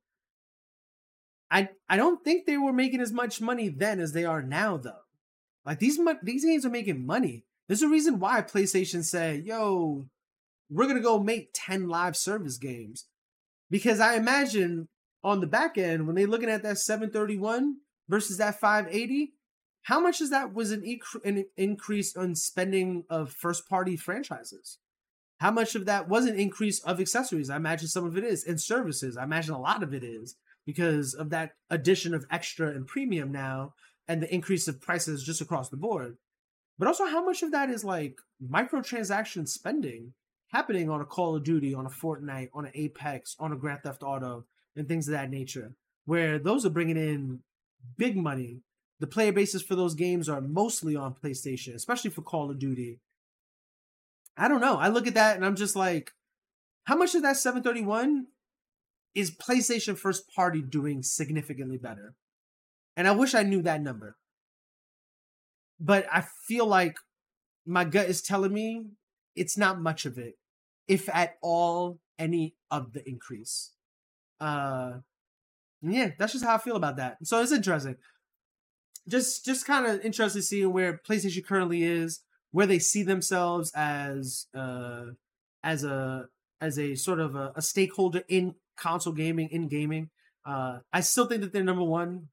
I don't think they were making as much money then as they are now, though. Like these games are making money. There's a reason why PlayStation said, yo, we're going to go make 10 live service games. Because I imagine on the back end, when they're looking at that 731 versus that 580, how much is that was an increase on spending of first-party franchises? How much of that was an increase of accessories? I imagine some of it is. And services, I imagine a lot of it is. Because of that addition of Extra and Premium now and the increase of prices just across the board. but also how much of that is like microtransaction spending happening on a Call of Duty, on a Fortnite, on an Apex, on a Grand Theft Auto, and things of that nature, where those are bringing in big money. The player bases for those games are mostly on PlayStation, especially for Call of Duty. I don't know. I look at that and I'm just like, how much of that 731 is PlayStation first party doing significantly better? And I wish I knew that number. But I feel like my gut is telling me it's not much of it, if at all, any of the increase. Yeah, that's just how I feel about that. So it's interesting. Just kind of interested seeing where PlayStation currently is, where they see themselves as a sort of a stakeholder in console gaming, in gaming. I still think that they're number one.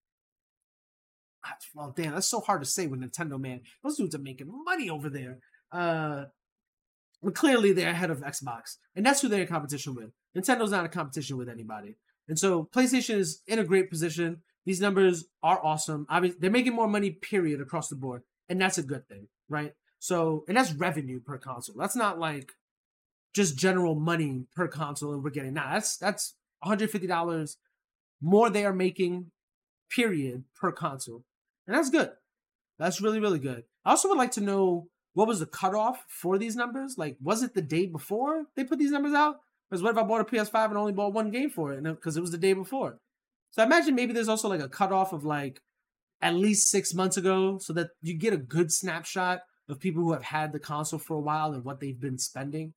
Well, damn, that's so hard to say with Nintendo, man. Those dudes are making money over there. But clearly they're ahead of Xbox, and that's who they're in competition with. Nintendo's not in competition with anybody. And so PlayStation is in a great position. These numbers are awesome. Obviously, they're making more money, period, across the board. And that's a good thing, right? So, and that's revenue per console. That's not like just general money per console and we're getting. Nah, that's $150 more they are making, period, per console. And that's good. That's really, really good. I also would like to know, what was the cutoff for these numbers? Like, was it the day before they put these numbers out? Because what if I bought a PS5 and only bought one game for it because it was the day before? So I imagine maybe there's also like a cutoff of like at least 6 months ago so that you get a good snapshot of people who have had the console for a while and what they've been spending.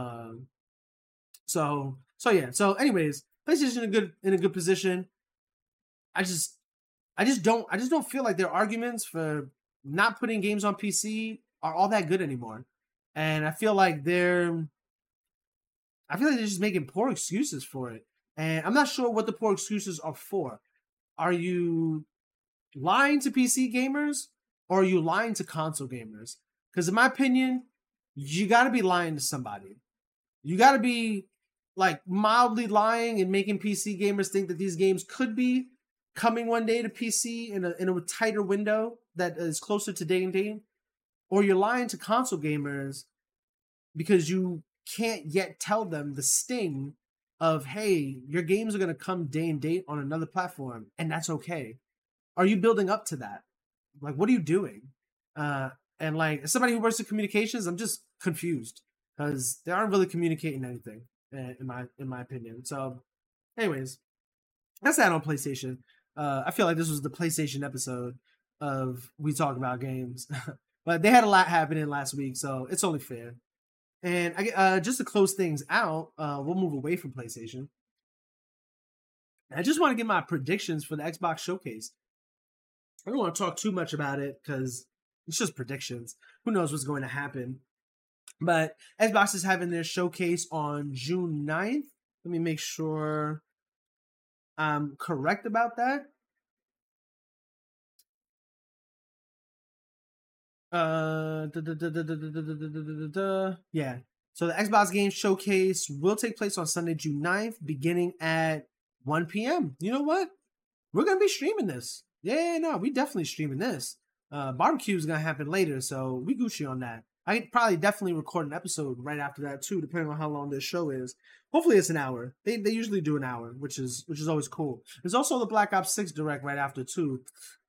So yeah. So anyways, PlayStation in a good position. I just don't feel like their arguments for not putting games on PC are all that good anymore. And I feel like they're just making poor excuses for it. And I'm not sure what the poor excuses are for. Are you lying to PC gamers or are you lying to console gamers? Because in my opinion, you got to be lying to somebody. You got to be like mildly lying and making PC gamers think that these games could be coming one day to PC in a tighter window that is closer to day and date. Or you're lying to console gamers because you can't yet tell them the sting of, hey, your games are going to come day and date on another platform, and that's okay. Are you building up to that? Like, what are you doing? And like, as somebody who works in communications, I'm just confused because they aren't really communicating anything, in my opinion. So, anyways, that's that on PlayStation. I feel like this was the PlayStation episode of We Talk About Games. But they had a lot happening last week, so it's only fair. And just to close things out, we'll move away from PlayStation. I just want to give my predictions for the Xbox Showcase. I don't want to talk too much about it because it's just predictions. Who knows what's going to happen? But Xbox is having their showcase on June 9th. Let me make sure I'm correct about that. Yeah. So the Xbox Game Showcase will take place on Sunday, June 9th, beginning at 1 p.m. You know what? We're going to be streaming this. Yeah, no, we definitely streaming this. Barbecue is going to happen later, so we Gucci on that. I could probably definitely record an episode right after that too, depending on how long this show is. Hopefully it's an hour. They usually do an hour, which is always cool. There's also the Black Ops 6 Direct right after too.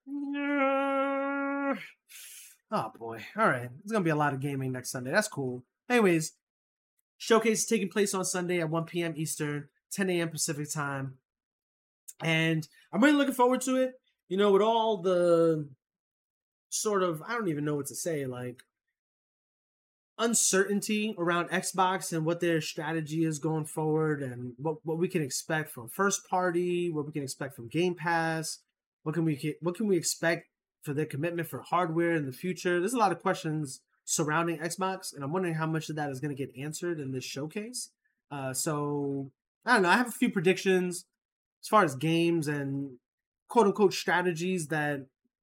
Oh boy. All right. It's going to be a lot of gaming next Sunday. That's cool. Anyways, showcase is taking place on Sunday at 1 p.m. Eastern, 10 a.m. Pacific time. And I'm really looking forward to it. You know, with all the sort of, I don't even know what to say, like uncertainty around Xbox and what their strategy is going forward and what we can expect from first party, what we can expect from Game Pass, what can we expect for their commitment for hardware in the future. There's a lot of questions surrounding Xbox, and I'm wondering how much of that is going to get answered in this showcase. So, I don't know. I have a few predictions as far as games and quote-unquote strategies that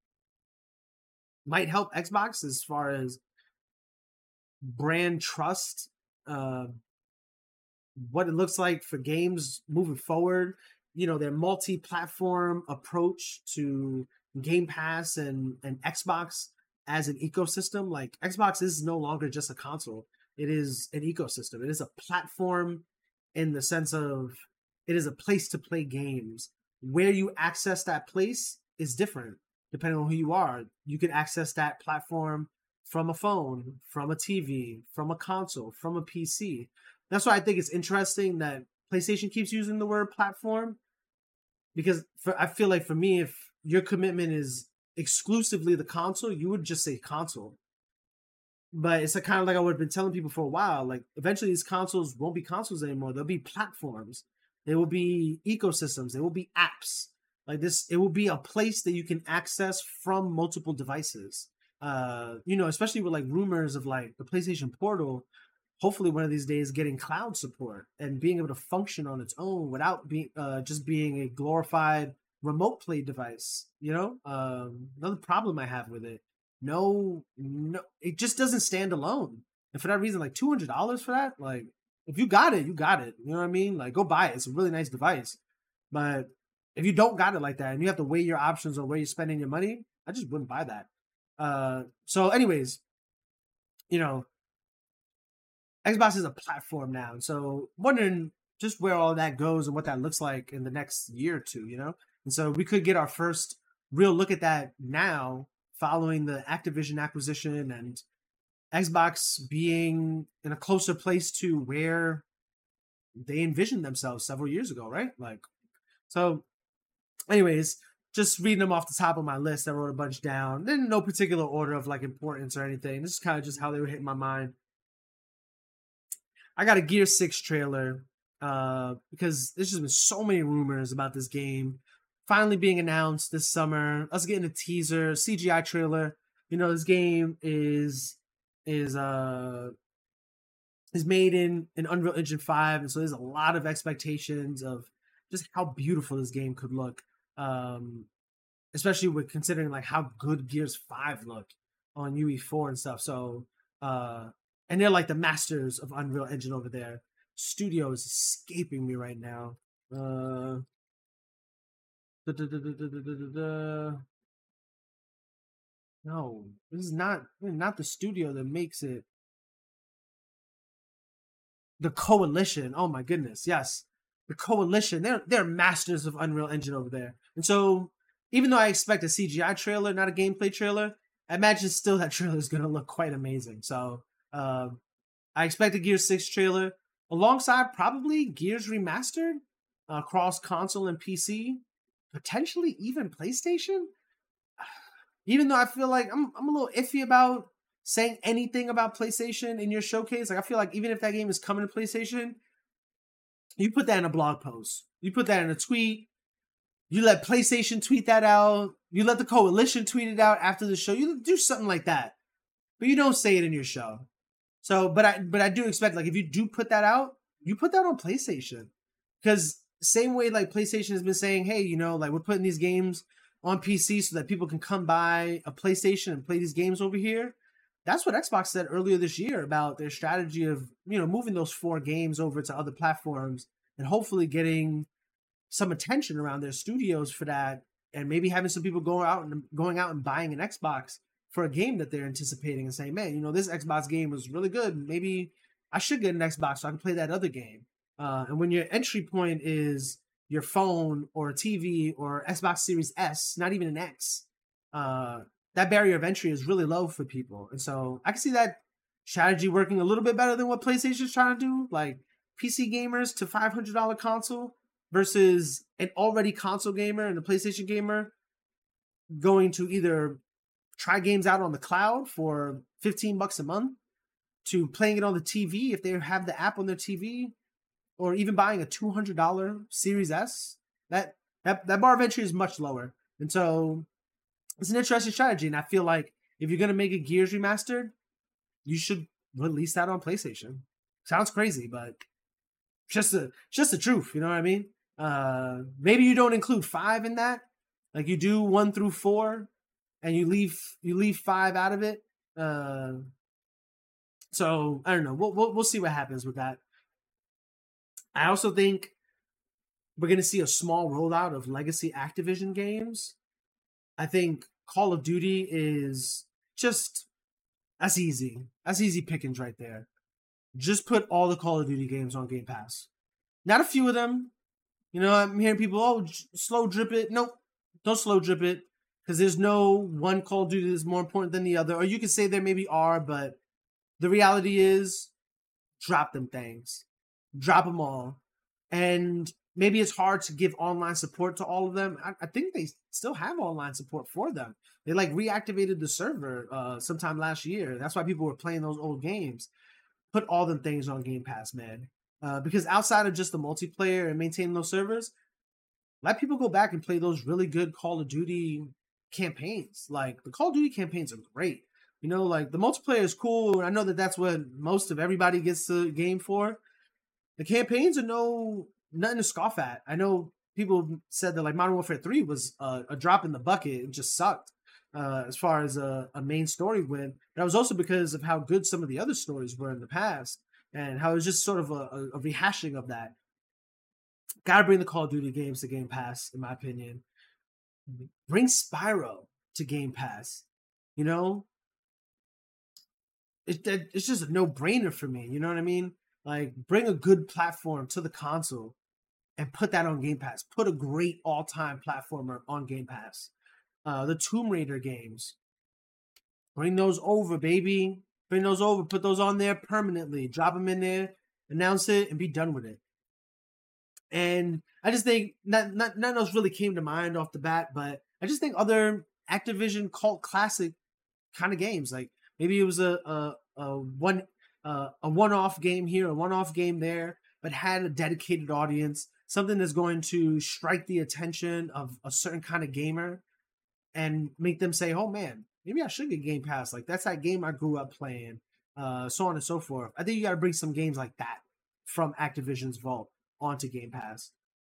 might help Xbox as far as brand trust, what it looks like for games moving forward. You know, their multi-platform approach to Game Pass and Xbox as an ecosystem. Like Xbox is no longer just a console; it is an ecosystem. It is a platform in the sense of it is a place to play games. Where you access that place is different depending on who you are. You can access that platform from a phone, from a TV, from a console, from a PC. That's why I think it's interesting that PlayStation keeps using the word platform, because I feel like for me, if your commitment is exclusively the console, you would just say console. But it's kind of like I would have been telling people for a while. Like eventually, these consoles won't be consoles anymore. They'll be platforms. They will be ecosystems. They will be apps. Like this, it will be a place that you can access from multiple devices. Especially with like rumors of like the PlayStation Portal. Hopefully, one of these days, getting cloud support and being able to function on its own without being just being a glorified remote play device. Another problem I have with it. No, it just doesn't stand alone. And for that reason, like $200 for that, like if you got it, you got it. You know what I mean? Like go buy it. It's a really nice device. But if you don't got it like that and you have to weigh your options or where you're spending your money, I just wouldn't buy that. So anyways, Xbox is a platform now. So wondering just where all that goes and what that looks like in the next year or two, And so we could get our first real look at that now, following the Activision acquisition and Xbox being in a closer place to where they envisioned themselves several years ago, right? So anyways, just reading them off the top of my list, I wrote a bunch down. In no particular order of like importance or anything. This is kind of just how they were hitting my mind. I got a Gear 6 trailer because there's just been so many rumors about this game finally being announced this summer. Us getting a teaser, CGI trailer. This game is made in Unreal Engine 5, and so there's a lot of expectations of just how beautiful this game could look. Especially with considering like how good Gears 5 looked on UE4 and stuff. So and they're like the masters of Unreal Engine over there. Studio is escaping me right now. No, this is not the studio that makes it. The Coalition. Oh my goodness, yes, the Coalition. They're masters of Unreal Engine over there. And so, even though I expect a CGI trailer, not a gameplay trailer, I imagine still that trailer is going to look quite amazing. So, I expect a Gears 6 trailer alongside probably Gears Remastered across console and PC, potentially even PlayStation. Even though I feel like I'm a little iffy about saying anything about PlayStation in your showcase. Like I feel like even if that game is coming to PlayStation, you put that in a blog post, you put that in a tweet, you let PlayStation tweet that out, you let the Coalition tweet it out after the show. You do something like that, but you don't say it in your show. So, but I do expect, like, if you do put that out, you put that on PlayStation, because same way like PlayStation has been saying, hey, like we're putting these games on PC so that people can come buy a PlayStation and play these games over here. That's what Xbox said earlier this year about their strategy of moving those 4 games over to other platforms and hopefully getting some attention around their studios for that, and maybe having some people going out and buying an Xbox for a game that they're anticipating and saying, man, this Xbox game was really good. Maybe I should get an Xbox so I can play that other game. And when your entry point is your phone or a TV or Xbox Series S, not even an X, that barrier of entry is really low for people. And so I can see that strategy working a little bit better than what PlayStation's trying to do. Like PC gamers to $500 console versus an already console gamer and a PlayStation gamer going to either try games out on the cloud for $15 a month, to playing it on the TV if they have the app on their TV, or even buying a $200 Series S. That bar of entry is much lower. And so it's an interesting strategy. And I feel like if you're going to make a Gears Remastered, you should release that on PlayStation. Sounds crazy, but just the truth. You know what I mean? Maybe you don't include 5 in that. Like you do 1 through 4 and you leave 5 out of it. So I don't know. We'll see what happens with that. I also think we're going to see a small rollout of legacy Activision games. I think Call of Duty is just that's easy. That's easy pickings right there. Just put all the Call of Duty games on Game Pass. Not a few of them. You know, I'm hearing people, slow drip it. Nope, don't slow drip it, because there's no one Call of Duty that's more important than the other. Or you could say there maybe are, but the reality is, drop them things. Drop them all. And maybe it's hard to give online support to all of them. I think they still have online support for them. They like reactivated the server sometime last year. That's why people were playing those old games. Put all them things on Game Pass, man. Because outside of just the multiplayer and maintaining those servers, let people go back and play those really good Call of Duty campaigns. Like, the Call of Duty campaigns are great. You know, like, the multiplayer is cool. I know that that's what most of everybody gets the game for. The campaigns are nothing to scoff at. I know people said that, like, Modern Warfare 3 was a drop in the bucket. It just sucked as far as a main story went. That was also because of how good some of the other stories were in the past, and how it was just sort of a rehashing of that. Gotta bring the Call of Duty games to Game Pass, in my opinion. Bring Spyro to Game Pass. You know? It's just a no-brainer for me. You know what I mean? Like, bring a good platform to the console and put that on Game Pass. Put a great all-time platformer on Game Pass. The Tomb Raider games. Bring those over, baby. Bring those over. Put those on there permanently. Drop them in there. Announce it and be done with it. And I just think none else really came to mind off the bat, but I just think other Activision cult classic kind of games, like maybe it was a one-off game here, a one-off game there, but had a dedicated audience, something that's going to strike the attention of a certain kind of gamer and make them say, oh man, maybe I should get Game Pass. Like, that's that game I grew up playing, so on and so forth. I think you got to bring some games like that from Activision's vault onto Game Pass.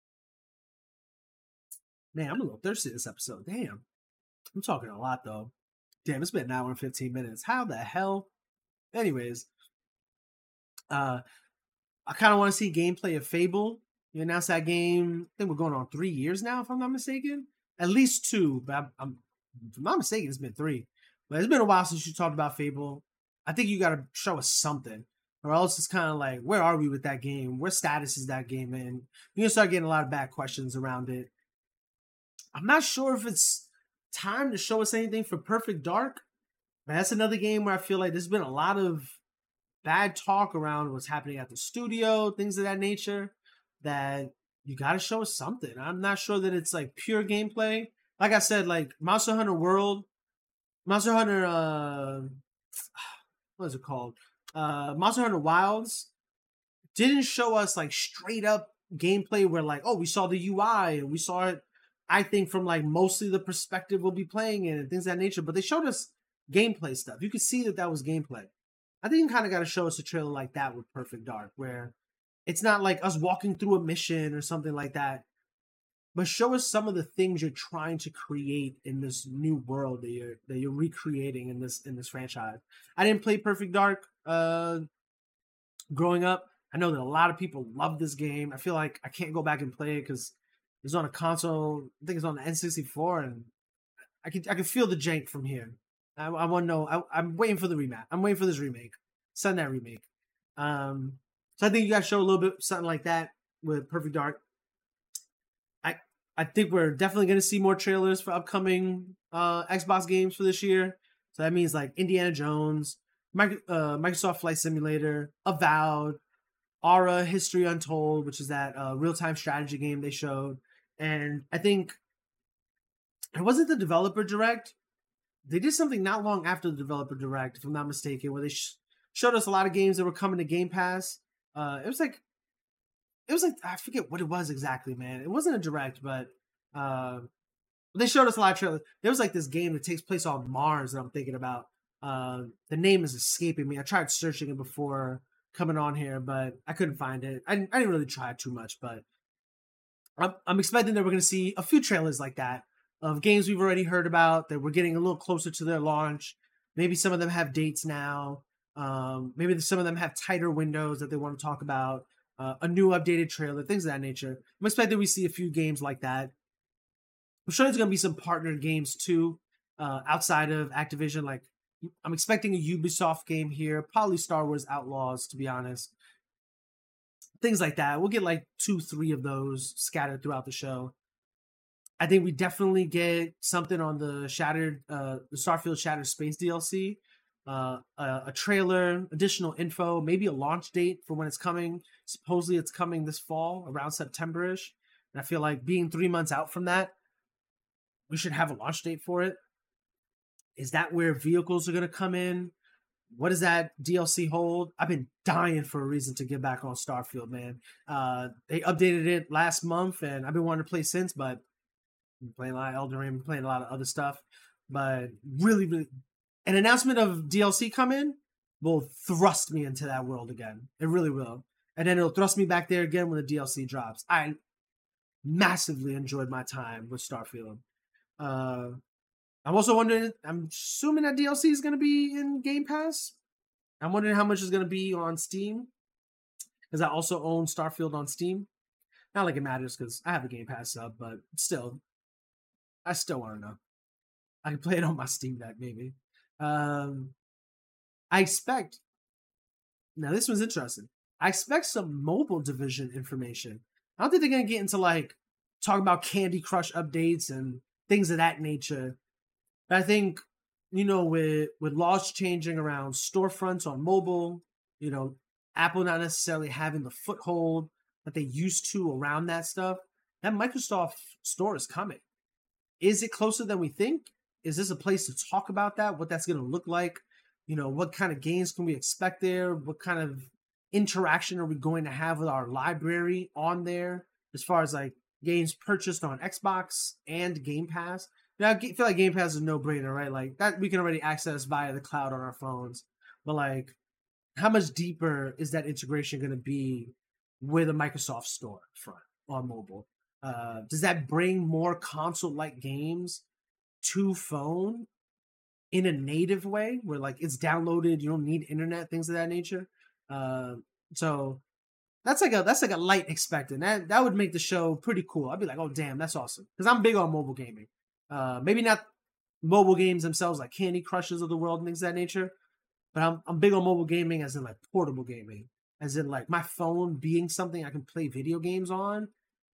Man, I'm a little thirsty this episode. Damn. I'm talking a lot, though. Damn, it's been an hour and 15 minutes. How the hell? Anyways, I kind of want to see gameplay of Fable. You announced that game, I think we're going on 3 years now, if I'm not mistaken. At least 2, but if I'm not mistaken, it's been 3. But it's been a while since you talked about Fable. I think you got to show us something. Or else it's kind of like, where are we with that game? What status is that game in? You're going to start getting a lot of bad questions around it. I'm not sure if it's time to show us anything for Perfect Dark. But that's another game where I feel like there's been a lot of bad talk around what's happening at the studio, things of that nature, that you got to show us something. I'm not sure that it's like pure gameplay. Like I said, like Monster Hunter World, Monster Hunter, what is it called? Monster Hunter Wilds didn't show us like straight up gameplay where like, oh, we saw the UI and we saw it, I think, from like mostly the perspective we'll be playing in and things of that nature. But they showed us gameplay stuff. You could see that was gameplay. I think you kind of got to show us a trailer like that with Perfect Dark, where it's not like us walking through a mission or something like that, but show us some of the things you're trying to create in this new world that you're recreating in this franchise. I didn't play Perfect Dark growing up. I know that a lot of people love this game. I feel like I can't go back and play it because it's on a console. I think it's on the N64, and I can feel the jank from here. I want to know. I'm waiting for the rematch. I'm waiting for this remake. Send that remake. So I think you guys show a little bit something like that with Perfect Dark. I think we're definitely going to see more trailers for upcoming Xbox games for this year. So that means like Indiana Jones, Microsoft Flight Simulator, Avowed, Aura History Untold, which is that real-time strategy game they showed. And I think it wasn't the developer direct. They did something not long after the developer direct, if I'm not mistaken, where they showed us a lot of games that were coming to Game Pass. It was like I forget what it was exactly, man. It wasn't a direct, but they showed us a lot of trailers. There was like this game that takes place on Mars that I'm thinking about. The name is escaping me. I tried searching it before coming on here, but I couldn't find it. I didn't really try too much, but I'm expecting that we're going to see a few trailers like that of games we've already heard about that we're getting a little closer to their launch. Maybe some of them have dates now. Maybe some of them have tighter windows that they want to talk about. A new updated trailer, things of that nature. I'm expecting we see a few games like that. I'm sure there's going to be some partnered games too, outside of Activision. Like, I'm expecting a Ubisoft game here, probably Star Wars Outlaws, to be honest. Things like that. We'll get like 2-3 of those scattered throughout the show. I think we definitely get something on the Starfield Shattered Space DLC, a trailer, additional info, maybe a launch date for when it's coming. Supposedly it's coming this fall, around September-ish. And I feel like being 3 months out from that, we should have a launch date for it. Is that where vehicles are going to come in? What does that DLC hold? I've been dying for a reason to get back on Starfield, man. They updated it last month, and I've been wanting to play since, but I'm playing a lot of Elden Ring, playing a lot of other stuff. But really, really, an announcement of DLC coming will thrust me into that world again. It really will. And then it'll thrust me back there again when the DLC drops. I massively enjoyed my time with Starfield. I'm also wondering, I'm assuming that DLC is going to be in Game Pass. I'm wondering how much is going to be on Steam, because I also own Starfield on Steam. Not like it matters because I have a Game Pass sub, but still, I still want to know. I can play it on my Steam Deck, maybe. I expect, now this one's interesting. I expect some mobile division information. I don't think they're going to get into like talk about Candy Crush updates and things of that nature. But I think, with laws changing around storefronts on mobile, Apple not necessarily having the foothold that they used to around that stuff, that Microsoft store is coming. Is it closer than we think? Is this a place to talk about that? What that's going to look like? What kind of games can we expect there? What kind of interaction are we going to have with our library on there as far as like games purchased on Xbox and Game Pass? Now, I feel like Game Pass is a no-brainer, right? Like that we can already access via the cloud on our phones. But like, how much deeper is that integration going to be with a Microsoft store front on mobile? Does that bring more console-like games to phone in a native way where like it's downloaded, you don't need internet, things of that nature? So that's like a light expected. That would make the show pretty cool. I'd be like, oh damn, that's awesome, because I'm big on mobile gaming. Maybe not mobile games themselves like Candy Crushes of the world and things of that nature, but I'm big on mobile gaming as in like portable gaming, as in like my phone being something I can play video games on.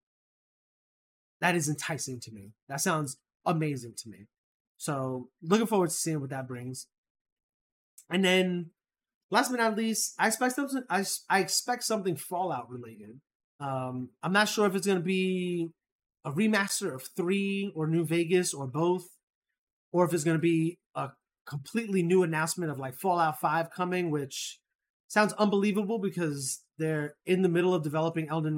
That is enticing to me. That sounds amazing to me. So looking forward to seeing what that brings. And then last but not least, I expect something Fallout related. I'm not sure if it's going to be a remaster of 3 or New Vegas or both, or if it's going to be a completely new announcement of like Fallout 5 coming, which sounds unbelievable because they're in the middle of developing Elder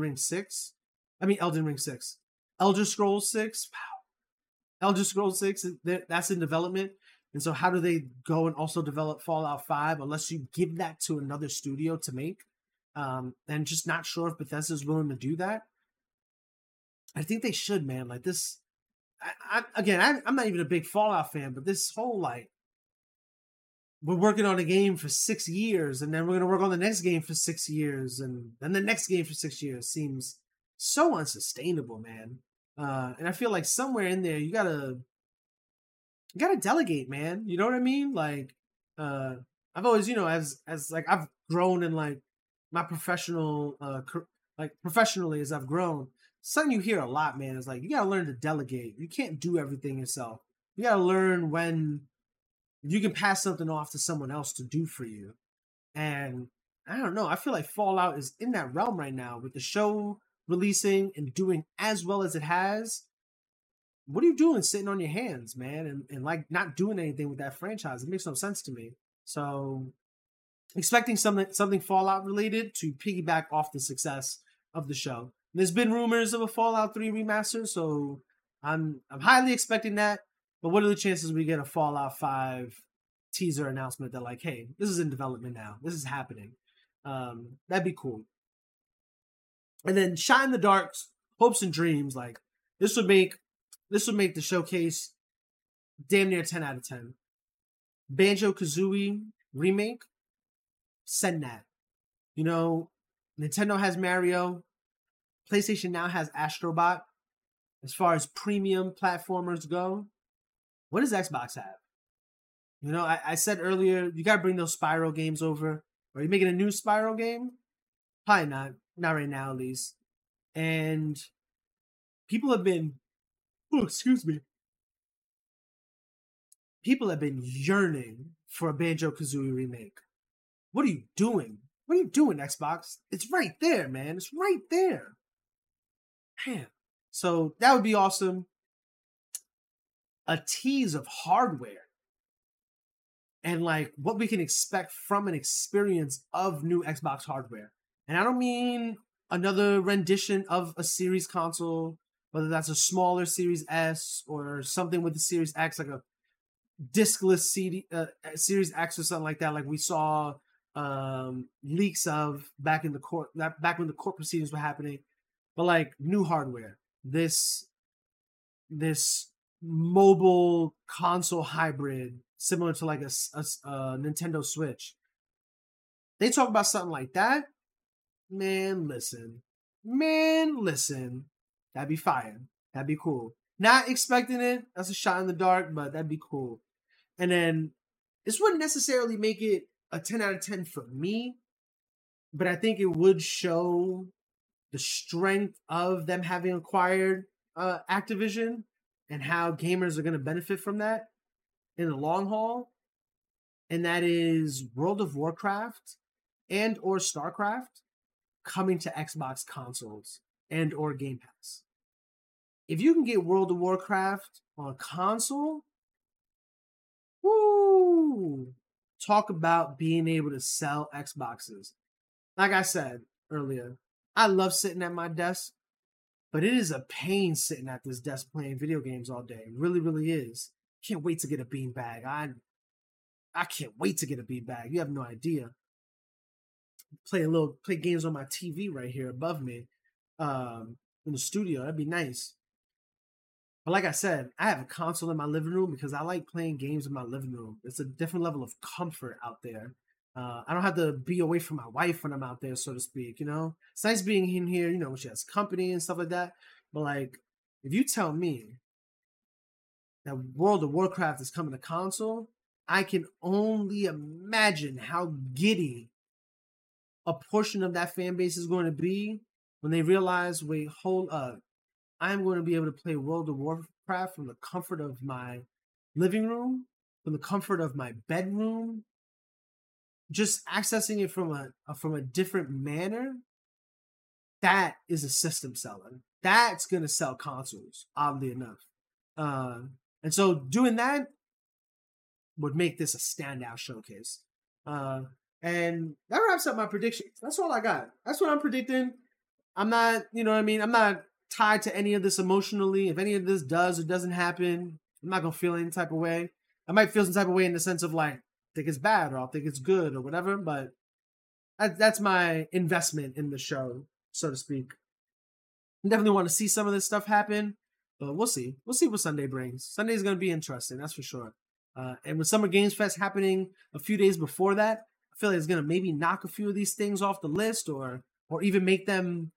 Scrolls 6. Wow. Elder Scrolls 6, that's in development. And so how do they go and also develop Fallout 5 unless you give that to another studio to make? And just not sure if Bethesda's willing to do that. I think they should, man. Like this, I'm not even a big Fallout fan, but this whole like, we're working on a game for 6 years, and then we're gonna work on the next game for 6 years, and then the next game for 6 years seems so unsustainable, man. And I feel like somewhere in there, you gotta delegate, man. You know what I mean? Like, I've always, as like I've grown in like my professional, professionally as I've grown. Something you hear a lot, man, is like you gotta learn to delegate. You can't do everything yourself. You gotta learn when you can pass something off to someone else to do for you. And I don't know. I feel like Fallout is in that realm right now with the show releasing and doing as well as it has. What are you doing sitting on your hands, man? And like not doing anything with that franchise? It makes no sense to me. So expecting something Fallout related to piggyback off the success of the show. There's been rumors of a Fallout 3 remaster, so I'm highly expecting that. But what are the chances we get a Fallout 5 teaser announcement that like, hey, this is in development now. This is happening. That'd be cool. And then Shot in the Dark, Hopes and Dreams, like this would make the showcase damn near 10 out of 10. Banjo-Kazooie remake, send that. Nintendo has Mario. PlayStation now has Astrobot. As far as premium platformers go, what does Xbox have? You know, I said earlier, you gotta bring those Spyro games over. Are you making a new Spyro game? Probably not. Not right now, at least. And people have been, oh, excuse me. People have been yearning for a Banjo-Kazooie remake. What are you doing? What are you doing, Xbox? It's right there, man. It's right there. Man. So that would be awesome. A tease of hardware and like what we can expect from an experience of new Xbox hardware. And I don't mean another rendition of a Series console, whether that's a smaller Series S or something with the Series X, like a discless Series X or something like that, like we saw leaks of back when the court proceedings were happening. But like new hardware, this mobile console hybrid similar to like a Nintendo Switch. They talk about something like that, man, listen, that'd be fire. That'd be cool. Not expecting it. That's a shot in the dark, but that'd be cool. And then this wouldn't necessarily make it a 10 out of 10 for me, but I think it would show the strength of them having acquired Activision and how gamers are going to benefit from that in the long haul. And that is World of Warcraft and or StarCraft coming to Xbox consoles and or Game Pass. If you can get World of Warcraft on console, woo! Talk about being able to sell Xboxes. Like I said earlier, I love sitting at my desk, but it is a pain sitting at this desk playing video games all day. It really, really is. Can't wait to get a beanbag. I can't wait to get a beanbag. You have no idea. Play games on my TV right here above me, in the studio. That'd be nice. But like I said, I have a console in my living room because I like playing games in my living room. It's a different level of comfort out there. I don't have to be away from my wife when I'm out there, so to speak, you know? It's nice being in here, you know, when she has company and stuff like that. But like, if you tell me that World of Warcraft is coming to console, I can only imagine how giddy a portion of that fan base is going to be when they realize, wait, hold up. I'm going to be able to play World of Warcraft from the comfort of my living room, from the comfort of my bedroom, just accessing it from a different manner. That is a system seller. That's going to sell consoles, oddly enough. And so doing that would make this a standout showcase. And that wraps up my predictions. That's all I got. That's what I'm predicting. I'm not, you know what I mean? I'm not tied to any of this emotionally. If any of this does or doesn't happen, I'm not going to feel any type of way. I might feel some type of way in the sense of like, think it's bad or I'll think it's good or whatever, but that's my investment in the show, so to speak. I definitely want to see some of this stuff happen, but we'll see. We'll see what Sunday brings. Sunday's going to be interesting, that's for sure. And with Summer Games Fest happening a few days before that, I feel like it's going to maybe knock a few of these things off the list or even make them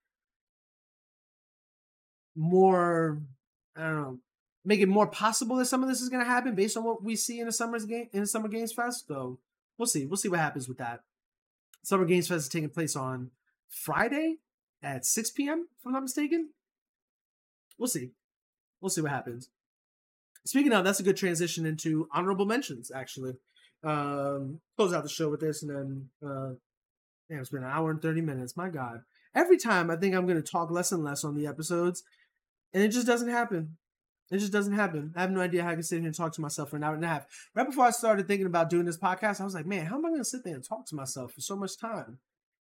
more, I don't know, make it more possible that some of this is going to happen based on what we see in the Summer Games Fest. So we'll see. We'll see what happens with that. Summer Games Fest is taking place on Friday at 6 p.m., if I'm not mistaken. We'll see. We'll see what happens. Speaking of, that's a good transition into honorable mentions, actually. Close out the show with this, and then it's been an hour and 30 minutes. My God. Every time I think I'm going to talk less and less on the episodes, and it just doesn't happen. It just doesn't happen. I have no idea how I can sit here and talk to myself for an hour and a half. Right before I started thinking about doing this podcast, I was like, man, how am I going to sit there and talk to myself for so much time?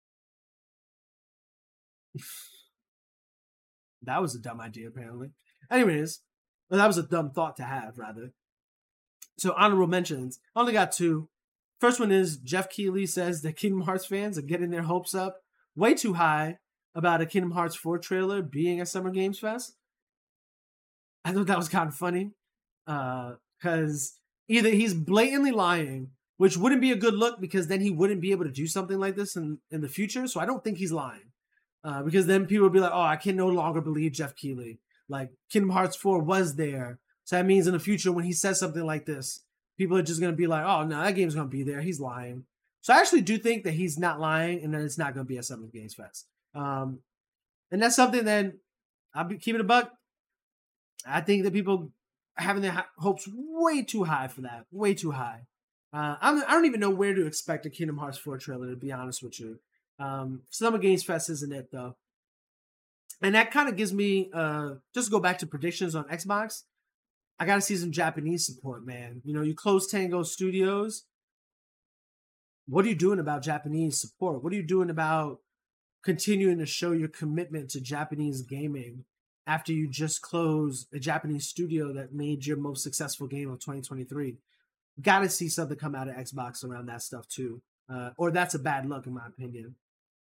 That was a dumb idea, apparently. Anyways, well, that was a dumb thought to have, rather. So, honorable mentions. I only got two. First one is Jeff Keighley says that Kingdom Hearts fans are getting their hopes up way too high about a Kingdom Hearts 4 trailer being at Summer Games Fest. I thought that was kind of funny because either he's blatantly lying, which wouldn't be a good look because then he wouldn't be able to do something like this in the future. So I don't think he's lying because then people would be like, oh, I can no longer believe Jeff Keighley. Like Kingdom Hearts 4 was there. So that means in the future when he says something like this, people are just going to be like, oh, no, that game's going to be there. He's lying. So I actually do think that he's not lying and that it's not going to be at Summer Games Fest. And that's something that I'll be keeping a buck. I think that people having their hopes way too high for that. Way too high. I don't even know where to expect a Kingdom Hearts 4 trailer, to be honest with you. Summer Games Fest isn't it, though. And that kind of gives me, just to go back to predictions on Xbox, I got to see some Japanese support, man. You know, you close Tango Studios. What are you doing about Japanese support? What are you doing about continuing to show your commitment to Japanese gaming after you just closed a Japanese studio that made your most successful game of 2023? Got to see something come out of Xbox around that stuff too. Or that's a bad luck in my opinion.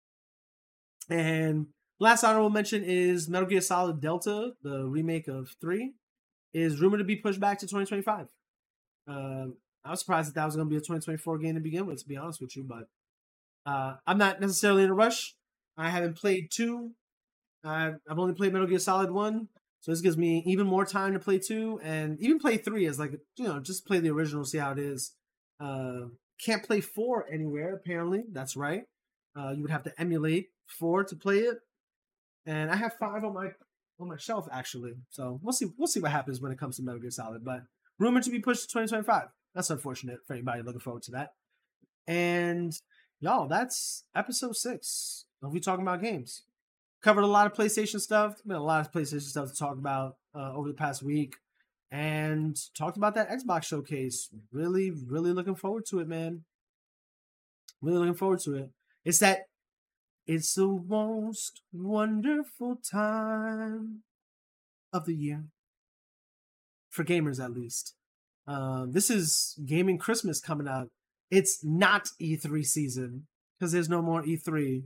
And last honorable mention is Metal Gear Solid Delta, the remake of 3, is rumored to be pushed back to 2025. I was surprised that was going to be a 2024 game to begin with, to be honest with you. But I'm not necessarily in a rush. I haven't played 2. I've only played Metal Gear Solid 1. So this gives me even more time to play 2. And even play 3 is like, you know, just play the original, see how it is. Can't play 4 anywhere, apparently. That's right. You would have to emulate 4 to play it. And I have 5 on my shelf, actually. So we'll see what happens when it comes to Metal Gear Solid. But rumored to be pushed to 2025. That's unfortunate for anybody looking forward to that. And y'all, that's episode 6 of We Talking About Games. Covered a lot of PlayStation stuff. Been a lot of PlayStation stuff to talk about over the past week. And talked about that Xbox showcase. Really, really looking forward to it, man. Really looking forward to it. It's the most wonderful time of the year. For gamers, at least. This is Gaming Christmas coming up. It's not E3 season because there's no more E3.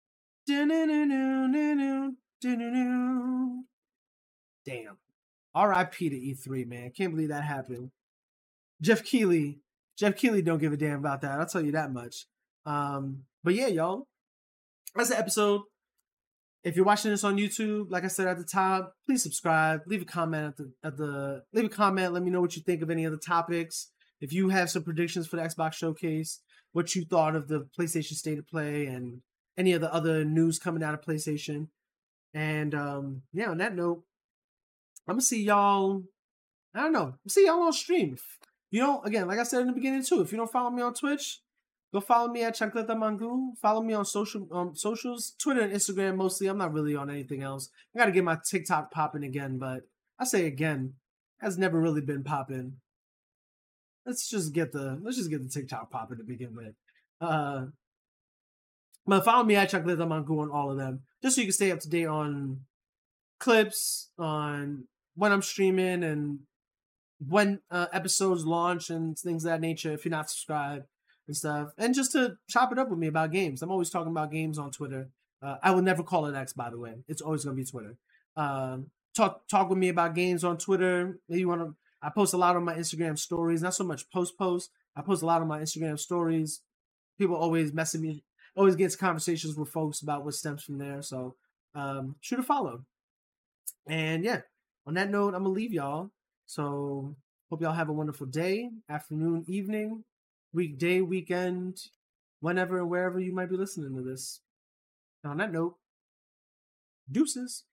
Damn. R.I.P. to E3, man. Can't believe that happened. Jeff Keighley don't give a damn about that. I'll tell you that much. But yeah, y'all. That's the episode. If you're watching this on YouTube, like I said at the top, please subscribe. Leave a comment leave a comment. Let me know what you think of any of the topics. If you have some predictions for the Xbox Showcase, what you thought of the PlayStation State of Play and any of the other news coming out of PlayStation. And yeah, on that note, I'm gonna see y'all. I don't know. I'll see y'all on stream. You know, again, like I said in the beginning too, if you don't follow me on Twitch, go follow me at Chancleta Mangu. Follow me on socials, Twitter and Instagram mostly. I'm not really on anything else. I got to get my TikTok popping again, but I say again, has never really been popping. Let's just get the TikTok popping to begin with. But follow me at Chancleta Mangu on all of them, just so you can stay up to date on clips, on when I'm streaming and when episodes launch and things of that nature. If you're not subscribed. And stuff, and just to chop it up with me about games. I'm always talking about games on Twitter. I would never call it X, by the way. It's always gonna be Twitter. Talk with me about games on Twitter. Maybe I post a lot on my Instagram stories. Not so much post. I post a lot on my Instagram stories. People always message me. Always gets conversations with folks about what stems from there. So shoot a follow. And yeah, on that note, I'm gonna leave y'all. So hope y'all have a wonderful day, afternoon, evening, weekday, weekend, whenever and wherever you might be listening to this. And on that note, deuces.